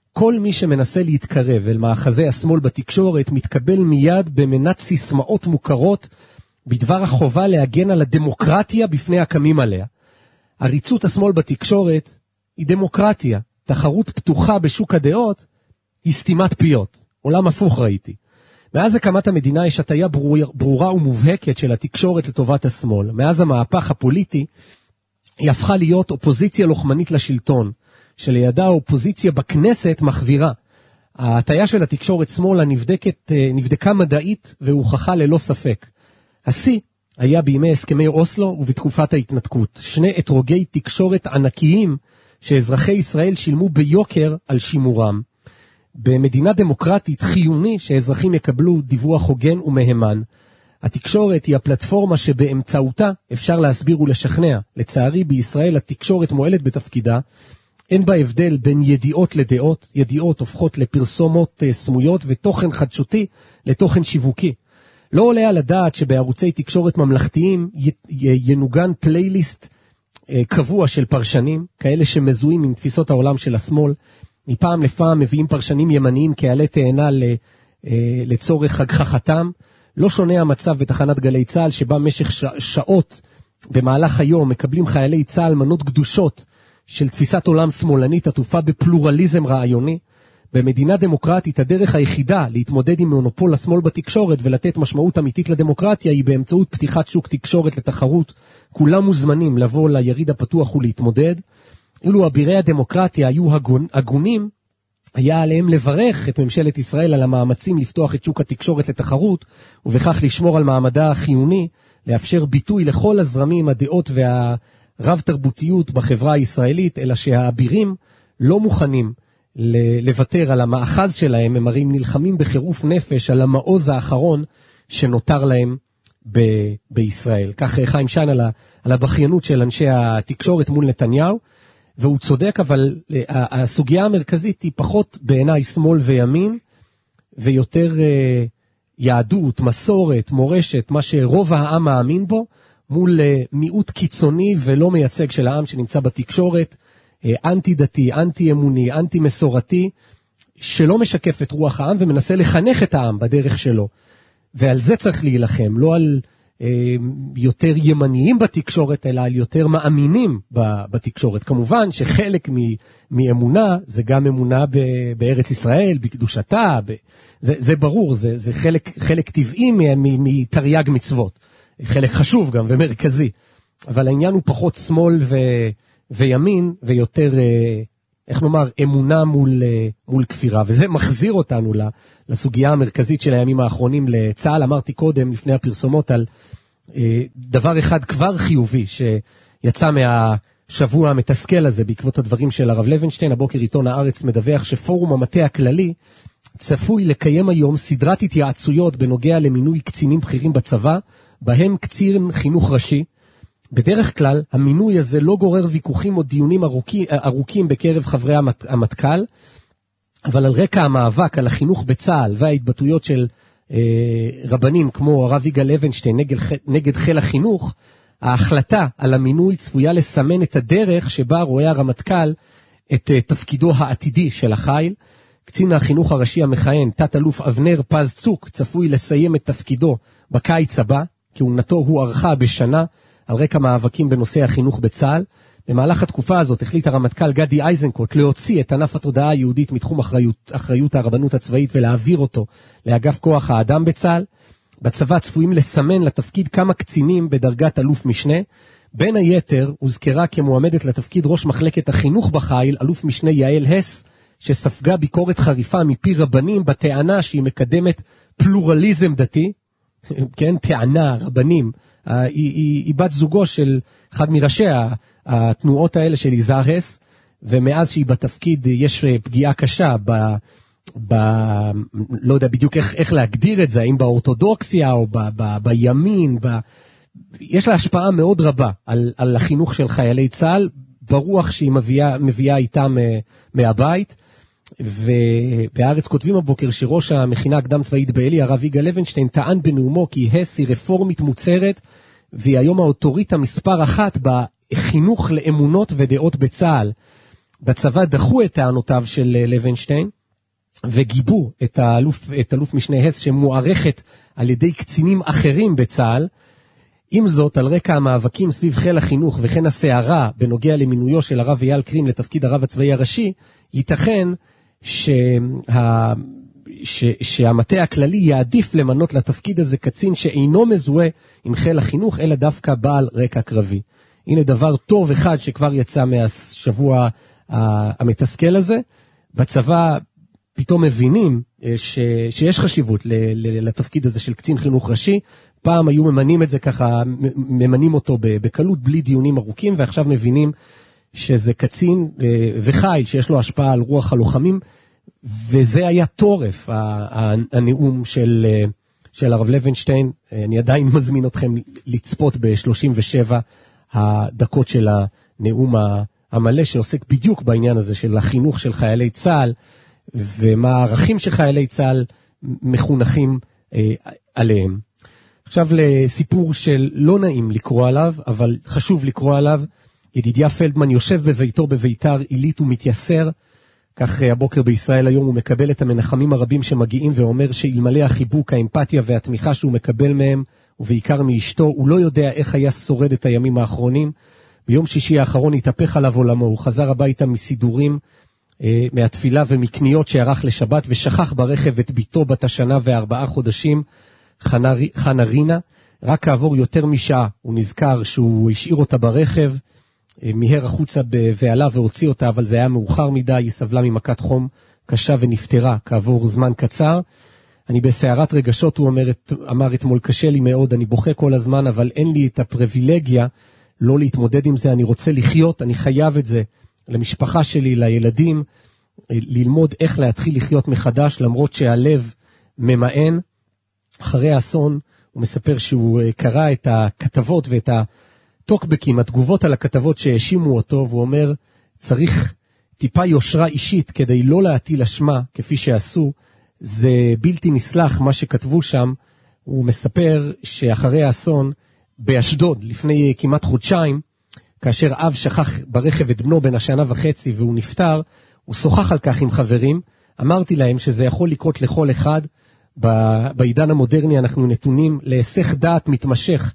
כל מי שמנסה להתקרב אל מאחזי השמאל בתקשורת מתקבל מיד במנת סיסמאות מוכרות בדבר החובה להגן על הדמוקרטיה בפני הקמים עליה. עריצות השמאל בתקשורת היא דמוקרטיה, תחרות פתוחה בשוק הדעות היא סתימת פיות. עולם הפוך ראיתי. מאז הקמת המדינה יש הטיה ברורה ומובהקת של התקשורת לטובת השמאל. מאז המהפך הפוליטי היא הפכה להיות אופוזיציה לוחמנית לשלטון, שלידה האופוזיציה בכנסת מחבירה. ההטיה של התקשורת שמאלה נבדקה מדעית והוכחה ללא ספק. השיא היה בימי הסכמי אוסלו ובתקופת ההתנתקות. שני אתרוגי תקשורת ענקיים שאזרחי ישראל שילמו ביוקר על שימורם. במדינה דמוקרטית חיוני שאזרחים יקבלו דיווח הוגן ומהימן. התקשורת היא הפלטפורמה שבאמצעותה אפשר להסביר ולשכנע. לצערי בישראל התקשורת מועלת בתפקידה, אין בה הבדל בין ידיעות לדעות, ידיעות הופכות לפרסומות סמויות ותוכן חדשותי לתוכן שיווקי. לא עולה על הדעת שבערוצי תקשורת ממלכתיים ינוגן פלייליסט קבוע של פרשנים, כאלה שמזוהים עם תפיסות העולם של השמאל. מפעם לפעם מביאים פרשנים ימניים כעלי תאנה לצורך הגחכתם. לא שונה המצב בתחנת גלי צהל שבה משך שעות במהלך היום מקבלים חיילי צהל מנות קדושות של תפיסת עולם שמאלנית עטופה בפלורליזם רעיוני. במדינה דמוקרטית הדרך היחידה להתמודד עם מונופול השמאל בתקשורת ולתת משמעות אמיתית לדמוקרטיה היא באמצעות פתיחת שוק תקשורת לתחרות. כולם מוזמנים לבוא ליריד הפתוח ולהתמודד. אילו אבירי הדמוקרטיה היו הגונים, היה עליהם לברך את ממשלת ישראל על המאמצים לפתוח את שוק התקשורת לתחרות, ובכך לשמור על מעמדה החיוני, לאפשר ביטוי לכל הזרמים, הדעות והרב תרבותיות בחברה הישראלית, אלא שהאבירים לא מוכנים לוותר על המאחז שלהם, הם הרי נלחמים בחירוף נפש על המעוז האחרון שנותר להם בישראל. כך חיים שן על הבכיינות של אנשי התקשורת מול נתניהו, והוא צודק, אבל הסוגיה המרכזית היא פחות בעיניי שמאל וימין, ויותר יהדות, מסורת, מורשת, מה שרוב העם מאמין בו, מול מיעוט קיצוני ולא מייצג של העם שנמצא בתקשורת, אנטי דתי, אנטי אמוני, אנטי מסורתי, שלא משקף את רוח העם ומנסה לחנך את העם בדרך שלו. ועל זה צריך להילחם, לא על יותר ימניים בתקשורת, אלא על יותר מאמינים בתקשורת. כמובן שחלק מאמונה, זה גם אמונה בארץ ישראל, בקדושתה, זה ברור, זה חלק טבעי מתרי"ג מצוות. חלק חשוב גם ומרכזי. אבל העניין הוא פחות שמאל וימין, ויותר, איך נאמר, אמונה מול כפירה. וזה מחזיר אותנו לסוגיה המרכזית של הימים האחרונים לצה"ל. אמרתי קודם, לפני הפרסומות, על דבר אחד כבר חיובי שיצא מהשבוע המתסכל הזה בעקבות הדברים של הרב לוינשטיין. הבוקר עיתון הארץ מדווח שפורום המטה הכללי צפוי לקיים היום סדרת התייעצויות בנוגע למינוי קצינים בכירים בצבא, בהם קצין חינוך ראשי. בדרך כלל המינוי הזה לא גורר ויכוחים או דיונים ארוכים בקרב חברי המטכ"ל, אבל על רקע המאבק על החינוך בצה"ל וההתבטאויות של רבנים כמו הרב יגאל לוינשטיין נגד חיל החינוך, ההחלטה על המינוי צפויה לסמן את הדרך שבה רואה הרמטכ"ל את תפקידו העתידי של החיל. קצין החינוך הראשי המכהן, תת אלוף אבנר פז צוק, צפוי לסיים את תפקידו בקיץ הבא, כהונתו הוארכה בשנה על רקע מאבקים בנושא החינוך בצה"ל. במהלך התקופה הזאת החליט הרמטכ"ל גדי איזנקוט להוציא את ענף התודעה היהודית מתחום אחריות הרבנות הצבאית ולהעביר אותו לאגף כוח האדם בצה"ל. בצבא צפויים לסמן לתפקיד כמה קצינים בדרגת אלוף משנה. בין היתר הוזכרה כמועמדת לתפקיד ראש מחלקת החינוך בחיל אלוף משנה יעל הס, שספגה ביקורת חריפה מפי רבנים בטענה שהיא מקדמת פלורליזם דתי. כן, טענה, רבנים. היא בת זוגו של אחד מראשי התנועות האלה של יזהר הס, ומאז שהיא בתפקיד יש פגיעה קשה לא יודע בדיוק איך להגדיר את זה, האם באורתודוקסיה או בימין, יש לה השפעה מאוד רבה על החינוך של חיילי צה"ל, ברוח שהיא מביאה איתם מהבית. ובארץ כותבים הבוקר שראש המכינה הקדם צבאית בעלי, הרב יגאל לוינשטיין, טען בנאומו כי הס היא רפורמית מוצהרת, והיא היום האוטוריטה מספר אחת בחינוך לאמונות ודעות בצה"ל. בצבא דחו את טענותיו של לוינשטיין, וגיבו את אלוף משנה הס שמוערכת על ידי קצינים אחרים בצה"ל. עם זאת, על רקע המאבקים סביב חיל החינוך וכן הסערה בנוגע למינויו של הרב אייל קרים לתפקיד הרב הצבאי הראשי, ייתכן שהמטה הכללי יעדיף למנות לתפקיד הזה קצין שאינו מזוהה עם חיל החינוך, אלא דווקא בעל רקע קרבי. הנה דבר טוב אחד שכבר יצא מהשבוע המתסכל הזה. בצבא פתאום מבינים שיש חשיבות לתפקיד הזה של קצין חינוך ראשי. פעם היו ממנים את זה ככה, ממנים אותו בקלות בלי דיונים ארוכים, ועכשיו מבינים שזה קצין וחיל שיש לו השפעה על רוח הלוחמים, וזה היה טורף, הנאום של הרב לוינשטיין. אני עדיין מזמין אתכם לצפות ב-37 הדקות של הנאום המלא, שעוסק בדיוק בעניין הזה של החינוך של חיילי צה"ל, ומה הערכים שחיילי צה"ל מחונכים עליהם. עכשיו לסיפור של לא נעים לקרוא עליו, אבל חשוב לקרוא עליו. ידידיה פלדמן יושב בביתו בביתר עילית ומתייסר, כך הבוקר בישראל היום הוא מקבל את המנחמים הרבים שמגיעים, ואומר שאלמלא החיבוק, האמפתיה והתמיכה שהוא מקבל מהם, ובעיקר מאשתו, הוא לא יודע איך היה שורד את הימים האחרונים. ביום שישי האחרון התהפך עליו עולמו, הוא חזר הביתה מסידורים, מהתפילה ומקניות שערך לשבת, ושכח ברכב את ביתו בת השנה ו4 חודשים, חנה רינה. רק כעבור יותר משעה הוא נזכר שהוא השאיר אותה ברכב, מיהר החוצה ועלה והוציא אותה, אבל זה היה מאוחר מדי, היא סבלה ממכת חום קשה ונפטרה כעבור זמן קצר. אני בסערת רגשות, הוא אמר אתמול, קשה לי מאוד, אני בוכה כל הזמן, אבל אין לי את הפריבילגיה לא להתמודד עם זה, אני רוצה לחיות, אני חייב את זה למשפחה שלי, לילדים, ללמוד איך להתחיל לחיות מחדש, למרות שהלב ממאן. אחרי האסון הוא מספר שהוא קרא את הכתבות ואת הטוקבקים, התגובות על הכתבות שהאשימו אותו, והוא אומר, צריך טיפה יושרה אישית כדי לא להטיל אשמה כפי שעשו, זה בלתי נסלח מה שכתבו שם. הוא מספר שאחרי האסון באשדוד לפני כמעט חודשיים, כאשר אב שכח ברכב את בנו בן השנה וחצי והוא נפטר, הוא שוחח על כך עם חברים. אמרתי להם שזה יכול לקרות לכל אחד. בעידן המודרני אנחנו נתונים להיסח דעת מתמשך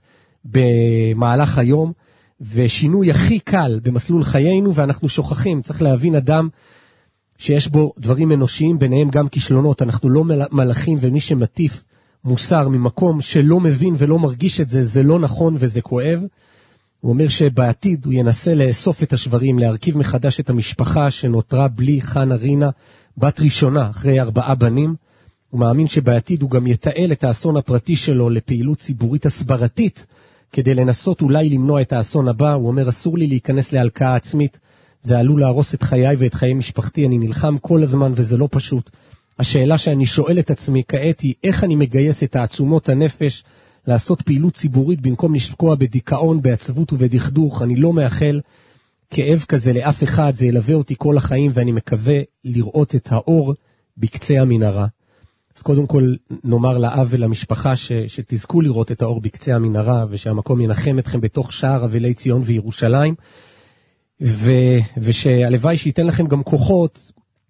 במהלך היום, ושינוי הכי קל במסלול חיינו, ואנחנו שוכחים. צריך להבין אדם שיש בו דברים אנושיים, ביניהם גם כישלונות. אנחנו לא מלאכים, ומי שמטיף מוסר ממקום שלא מבין ולא מרגיש את זה, זה לא נכון וזה כואב. הוא אומר שבעתיד הוא ינסה לאסוף את השברים, להרכיב מחדש את המשפחה שנותרה בלי חנה רינה, בת ראשונה אחרי 4 בנים. הוא מאמין שבעתיד הוא גם יתעל את האסון הפרטי שלו לפעילות ציבורית הסברתית, כדי לנסות אולי למנוע את האסון הבא. הוא אומר, אסור לי להיכנס להלקאה עצמית, זה עלול להרוס את חיי ואת חיי משפחתי, אני נלחם כל הזמן וזה לא פשוט. השאלה שאני שואל את עצמי כעת היא, איך אני מגייס את תעצומות הנפש לעשות פעילות ציבורית במקום לשקוע בדיכאון, בעצבות ובדכדוך. אני לא מאחל כאב כזה לאף אחד, זה ילווה אותי כל החיים, ואני מקווה לראות את האור בקצה המנהרה. אז קודם כל נאמר לאב ולמשפחה שתזכו לראות את האור בקצה המנהרה, ושהמקום ינחם אתכם בתוך שער אבלי ציון וירושלים, ושהלוואי שייתן לכם גם כוחות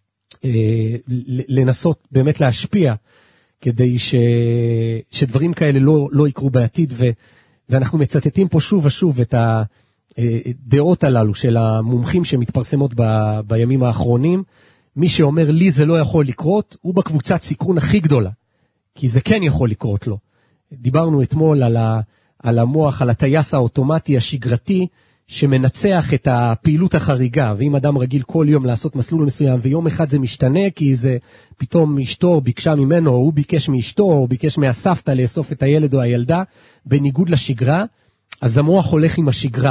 לנסות באמת להשפיע, כדי שדברים כאלה לא יקרו בעתיד. ואנחנו מצטטים פה שוב ושוב את הדעות הללו של המומחים שמתפרסמות בימים האחרונים. מי שאומר לי זה לא יכול לקרות, הוא בקבוצת סיכון הכי גדולה, כי זה כן יכול לקרות לו. דיברנו אתמול על המוח, על הטייס האוטומטי השגרתי, שמנצח את הפעילות החריגה, ואם אדם רגיל כל יום לעשות מסלול מסוים, ויום אחד זה משתנה, כי זה פתאום אשתו ביקשה ממנו, או הוא ביקש מאשתו, או ביקש מהסבתא לאסוף את הילד או הילדה, בניגוד לשגרה, אז המוח הולך עם השגרה,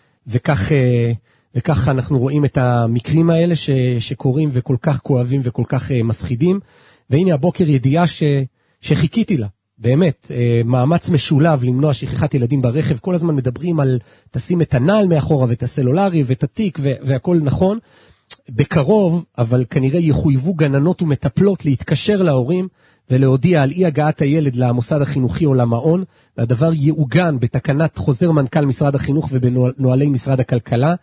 וכך אנחנו רואים את המקרים האלה שקורים, וכל כך כואבים וכל כך מפחידים. והנה הבוקר ידיעה שחיכיתי לה, באמת, מאמץ משולב למנוע שכחת ילדים ברכב. כל הזמן מדברים על תשים את הנעל מאחורה ואת הסלולרי ואת התיק והכל נכון. בקרוב, אבל כנראה יחויבו גננות ומטפלות להתקשר להורים ולהודיע על אי הגעת הילד למוסד החינוכי או למעון, והדבר יעוגן בתקנת חוזר מנכ"ל משרד החינוך ובנוהלי משרד הכלכלה.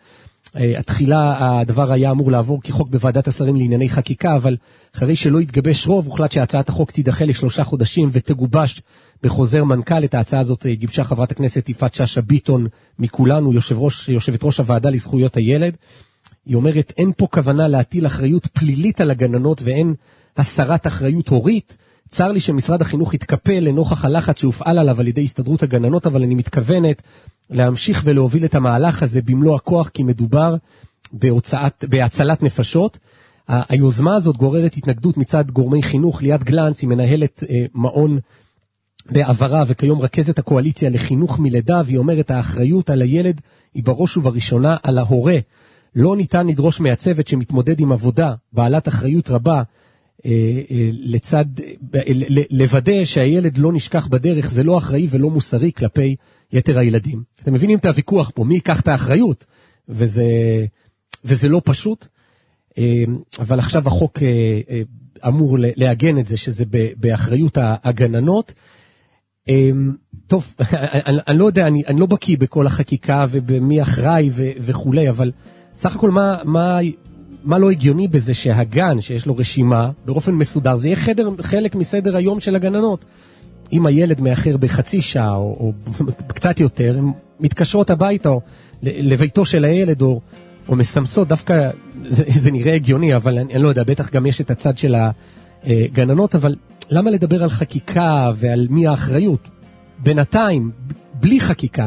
התחילה הדבר היה אמור לעבור כחוק בוועדת השרים לענייני חקיקה, אבל אחרי שלא התגבש רוב, הוחלט שהצעת החוק תידחה ל3 חודשים ותגובש בחוזר מנכ"ל. את ההצעה הזאת גיבשה חברת הכנסת יפעת שאשא ביטון מכולנו, יושבת ראש הוועדה לזכויות הילד. היא אומרת, אין פה כוונה להטיל אחריות פלילית על הגננות ואין הסרת אחריות הורית. צר לי שמשרד החינוך התקפל לנוכח הלחץ שהופעל עליו על ידי הסתדרות הגננות, אבל אני מתכוונת להמשיך ולהוביל את המהלך הזה במלוא הכוח, כי מדובר בהצלת נפשות. היוזמה הזאת גוררת התנגדות מצד גורמי חינוך. ליאת גלנץ היא מנהלת מעון בעברה וכיום רכזת הקואליציה לחינוך מלידה, והיא אומרת האחריות על הילד היא בראש ובראשונה על ההורה. לא ניתן לדרוש מהצוות שמתמודד עם עבודה בעלת אחריות רבה לצד לוודא שהילד לא נשכח בדרך. זה לא אחראי ולא מוסרי כלפי יתר הילדים. אתם מבינים את הוויכוח פה, מי ייקח את האחריות, וזה לא פשוט. אבל עכשיו החוק אמור להגן את זה, שזה באחריות הגננות. טוב, אני לא יודע, אני לא בקיא בכל החקיקה ובמי אחראי וכו', אבל סך הכל מה לא הגיוני בזה שהגן שיש לו רשימה באופן מסודר, זה יהיה חלק מסדר היום של הגננות. אם הילד מאחר בחצי שעה או קצת יותר, הן מתקשרות הביתה או לביתו של הילד או מסמסות. דווקא זה נראה הגיוני, אבל אני לא יודע, בטח גם יש את הצד של הגננות. אבל למה לדבר על חקיקה ועל מי האחריות? בינתיים, בלי חקיקה,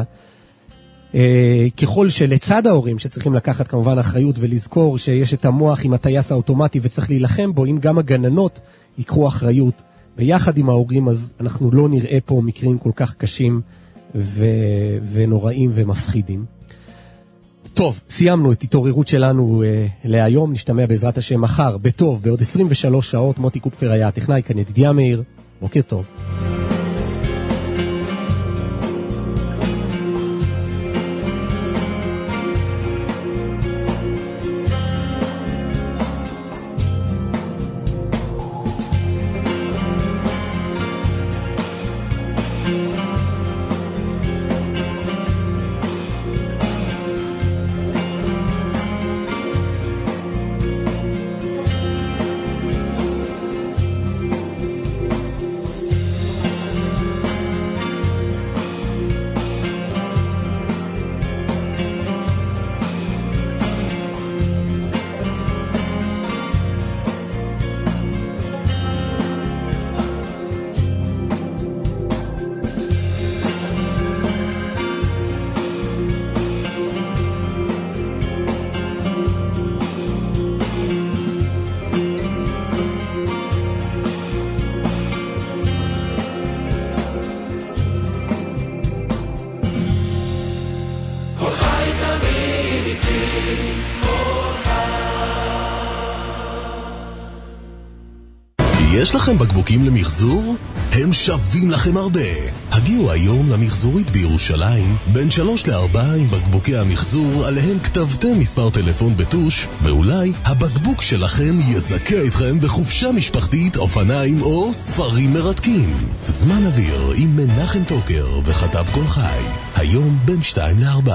ככל שלצד ההורים שצריכים לקחת כמובן אחריות ולזכור שיש את המוח עם הטייס האוטומטי וצריך להילחם בו, אם גם הגננות יקחו אחריות ביחד עם ההורים, אז אנחנו לא נראה פה מקרים כל כך קשים ונוראים ומפחידים. טוב, סיימנו את התעוררות שלנו להיום. נשתמע בעזרת השם מחר בטוב בעוד 23 שעות. מוטי קופפר היה הטכנאי, כאן ידידיה מאיר. בוקר טוב. יש לכם בקבוקים למחזור? הם שווים לכם הרבה. הגיעו היום למחזורית בירושלים בין 3 ל-4 עם בקבוקי המחזור עליהם כתבתם מספר טלפון בטוש, ואולי הבקבוק שלכם יזכה אתכם בחופשה משפחתית, אופניים או ספרים מרתקים. זמן אוויר עם מנחם טוקר וכתב כל חי, היום בין 2 ל-4.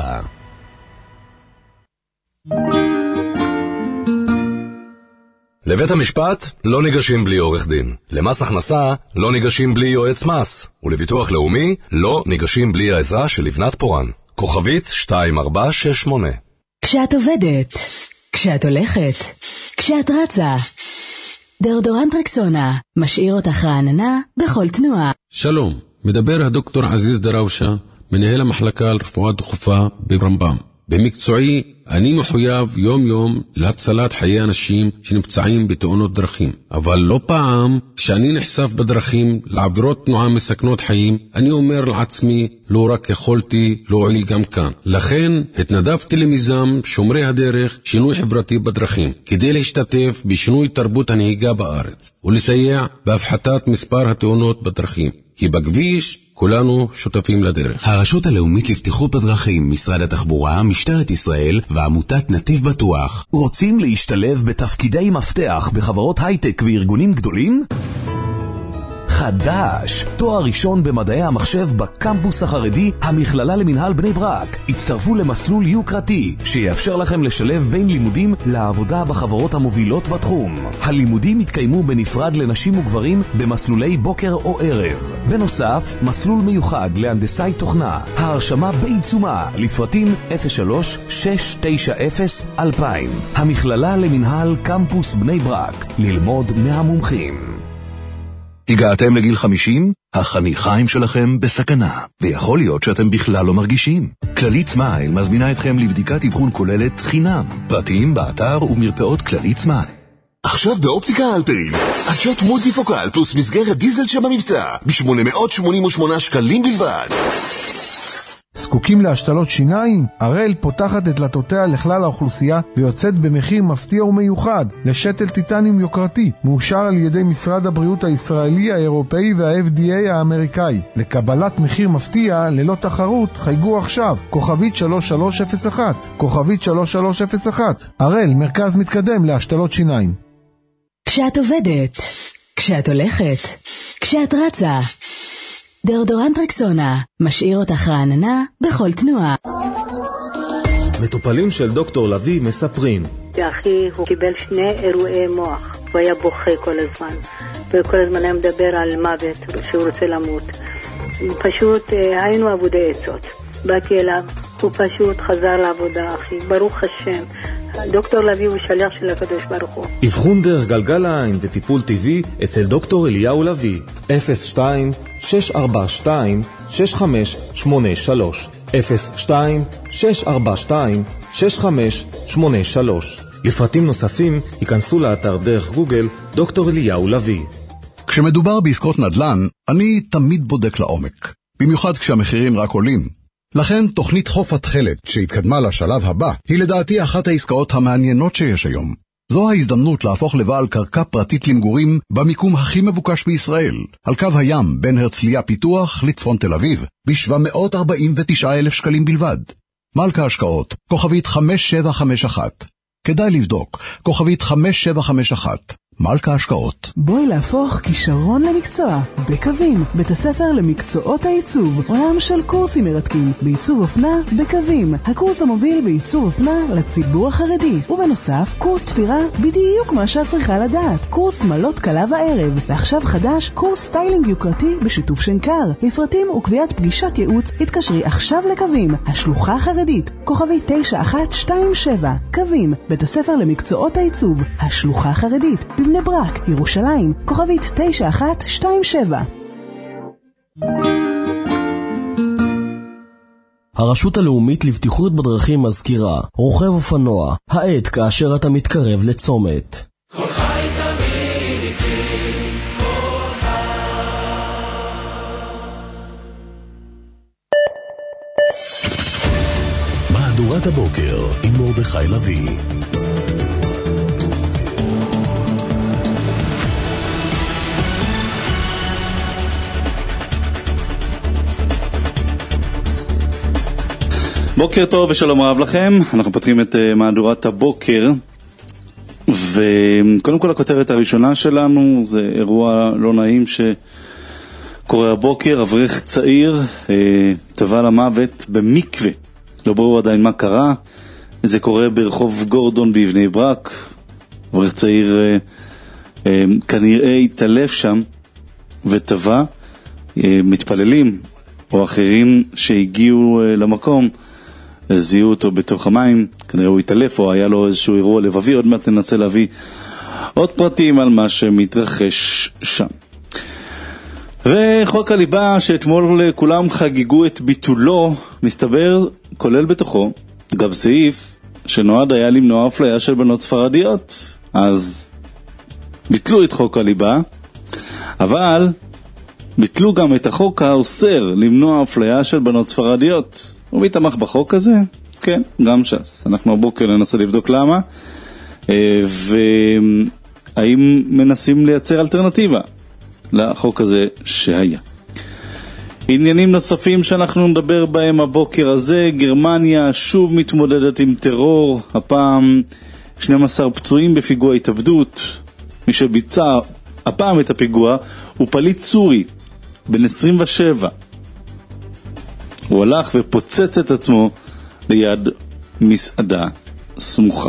לבית המשפט לא ניגשים בלי עורך דין. למס הכנסה לא ניגשים בלי יועץ מס. ולביטוח לאומי לא ניגשים בלי העזרה של לבנת פורן. כוכבית 2468. כשאת עובדת, כשאת הולכת, כשאת רצה. דאודורנט רקסונה משאיר אותך רעננה בכל תנועה. שלום, מדבר הדוקטור עזיז דראושה, מנהל המחלקה לרפואה דחופה ברמב"ם. במקצועי אני מחויב יום יום להצלת חיי אנשים שנפצעים בתאונות דרכים. אבל לא פעם כשאני נחשף בדרכים לעבירות תנועה מסכנות חיים, אני אומר לעצמי, לא רק יכולתי להועיל גם כאן. לכן התנדבתי למיזם שומרי הדרך שינוי חברתי בדרכים, כדי להשתתף בשינוי תרבות הנהיגה בארץ, ולסייע בהפחתת מספר התאונות בדרכים. כי בכביש כולנו שותפים לדרך. הרשות הלאומית לבטיחות בדרכים, משרד התחבורה, משטרת ישראל ועמותת נתיב בטוח. רוצים להשתלב בתפקידי מפתח בחברות הייטק וארגונים גדולים? חדש, תואר ראשון במדעי המחשב בקמפוס החרדי, המכללה למנהל בני ברק. הצטרפו למסלול יוקרתי, שיאפשר לכם לשלב בין לימודים לעבודה בחברות המובילות בתחום. הלימודים יתקיימו בנפרד לנשים וגברים במסלולי בוקר או ערב. בנוסף, מסלול מיוחד להנדסאי תוכנה. ההרשמה בעיצומה, לפרטים 03-690-2000. המכללה למנהל קמפוס בני ברק, ללמוד מהמומחים. הגעתם לגיל 50? החניכיים שלכם בסכנה, ויכול להיות שאתם בכלל לא מרגישים. כללית סמייל מזמינה אתכם לבדיקת אבחון כוללת חינם. פרטים באתר ומרפאות כללית סמייל. עכשיו באופטיקה אלפרין, עדשות מולטיפוקל פלוס מסגרת דיזל שבמבצע, ב-888 שקלים בלבד. זקוקים להשתלות שיניים? הראל פותחת את דלתותיה לכלל האוכלוסייה ויוצאת במחיר מפתיע ומיוחד לשתל טיטניום יוקרתי, מאושר על ידי משרד הבריאות הישראלי, האירופאי וה-FDA האמריקאי. לקבלת מחיר מפתיע ללא תחרות חייגו עכשיו, כוכבית 3301, כוכבית 3301. הראל, מרכז מתקדם להשתלות שיניים. כשאת עובדת, כשאת הולכת, כשאת רצה, דאודורנט רקסונה משאיר אותך רעננה בכל תנועה. מטופלים של דוקטור לוי מספרים. אחי הוא קיבל 2 אירועי מוח, הוא היה בוכה כל הזמן, וכל הזמן היה מדבר על מוות, שהוא רוצה למות. פשוט היינו עבודי עצות. באתי אליו, הוא פשוט חזר לעבודה, אחי, ברוך השם. דוקטור לוי הוא שליח של הקדוש ברוך הוא. אבחון דרך גלגל העין וטיפול טבעי אצל דוקטור אליהו לוי, 02-642-6583, 02-642-6583. לפרטים נוספים ייכנסו לאתר דרך גוגל דוקטור אליהו לוי. כשמדובר בעסקות נדל"ן, אני תמיד בודק לעומק, במיוחד כשהמחירים רק עולים. לכן תוכנית חוף התחלת שהתקדמה לשלב הבא היא לדעתי אחת העסקאות המעניינות שיש היום. זו ההזדמנות להפוך לבעל קרקע פרטית למגורים במיקום הכי מבוקש בישראל, על קו הים בין הרצליה פיתוח לצפון תל אביב, ב-749,000 שקלים בלבד. מלכה השקעות, כוכבית 5751. כדאי לבדוק, כוכבית 5751. מלכה השקעות. בואי להפוך כישרון למקצוע. בקווים, בית הספר למקצועות העיצוב. עולם של קורסים מרתקים בעיצוב אופנה בקווים. הקורס המוביל בעיצוב אופנה לציבור החרדי. ובנוסף, קורס תפירה בדיוק מה שאת צריכה לדעת. קורס שמלות קלה וערב. ועכשיו חדש, קורס סטיילינג יוקרתי בשיתוף שנקר. לפרטים וקביעת פגישת ייעוץ, התקשרי עכשיו לקווים. השלוחה החרדית, כוכבי 9127. קווים, בית הספר למקצועות העיצוב. השלוחה החרדית. בבני ברק, ירושלים, כוכבית 9127. הרשות הלאומית לבטיחות בדרכים מזכירה, רוכב אופנוע, העת כאשר אתה מתקרב לצומת. כל חי תמיד איתי, כל חי. מהדורת הבוקר עם מרדכי לוי. בוקר טוב ושלום רב לכם, אנחנו פותחים את מהדורת הבוקר, וקודם כל הכותרת הראשונה שלנו זה אירוע לא נעים שקורה הבוקר. אברך צעיר טבע למוות במקווה, לא ברור עדיין מה קרה. זה קורה ברחוב גורדון בבני ברק. אברך צעיר כנראה התעלף שם וטבע. מתפללים או אחרים שהגיעו למקום זיהו אותו בתוך המים, כנראה הוא התעלף או היה לו איזשהו אירוע לבבי. עוד מעט ננסה להביא עוד פרטים על מה שמתרחש שם. וחוק הליבה שאתמול כולם חגיגו את ביטולו, מסתבר כולל בתוכו גם סעיף שנועד היה למנוע אפליה של בנות ספרדיות. אז ביטלו את חוק הליבה, אבל ביטלו גם את החוק האוסר למנוע אפליה של בנות ספרדיות. ומי תמך בחוק הזה? כן, גם ש"ס. אנחנו הבוקר ננסה לבדוק למה, והאם מנסים לייצר אלטרנטיבה לחוק הזה שהיה. עניינים נוספים שאנחנו נדבר בהם הבוקר הזה: גרמניה שוב מתמודדת עם טרור, הפעם 12 פצועים בפיגוע התאבדות. מי שביצע הפעם את הפיגוע הוא פליט סורי, בן 27. הוא הלך ופוצץ את עצמו ליד מסעדה סמוכה.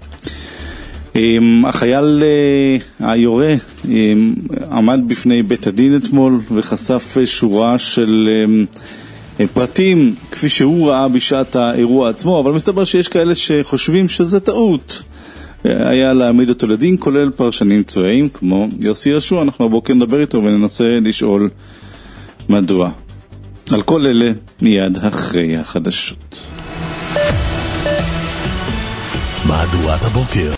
החייל היורה עמד בפני בית הדין אתמול וחשף שורה של פרטים כפי שהוא ראה בשעת האירוע עצמו, אבל מסתבר שיש כאלה שחושבים שזה טעות היה להעמיד אותו לדין, כולל פרשנים צבאיים כמו יוסי ישוע. אנחנו הבוקר נדבר איתו וננסה לשאול מדוע. על כל אלה מיד אחרי החדשות. מהדורת הבוקר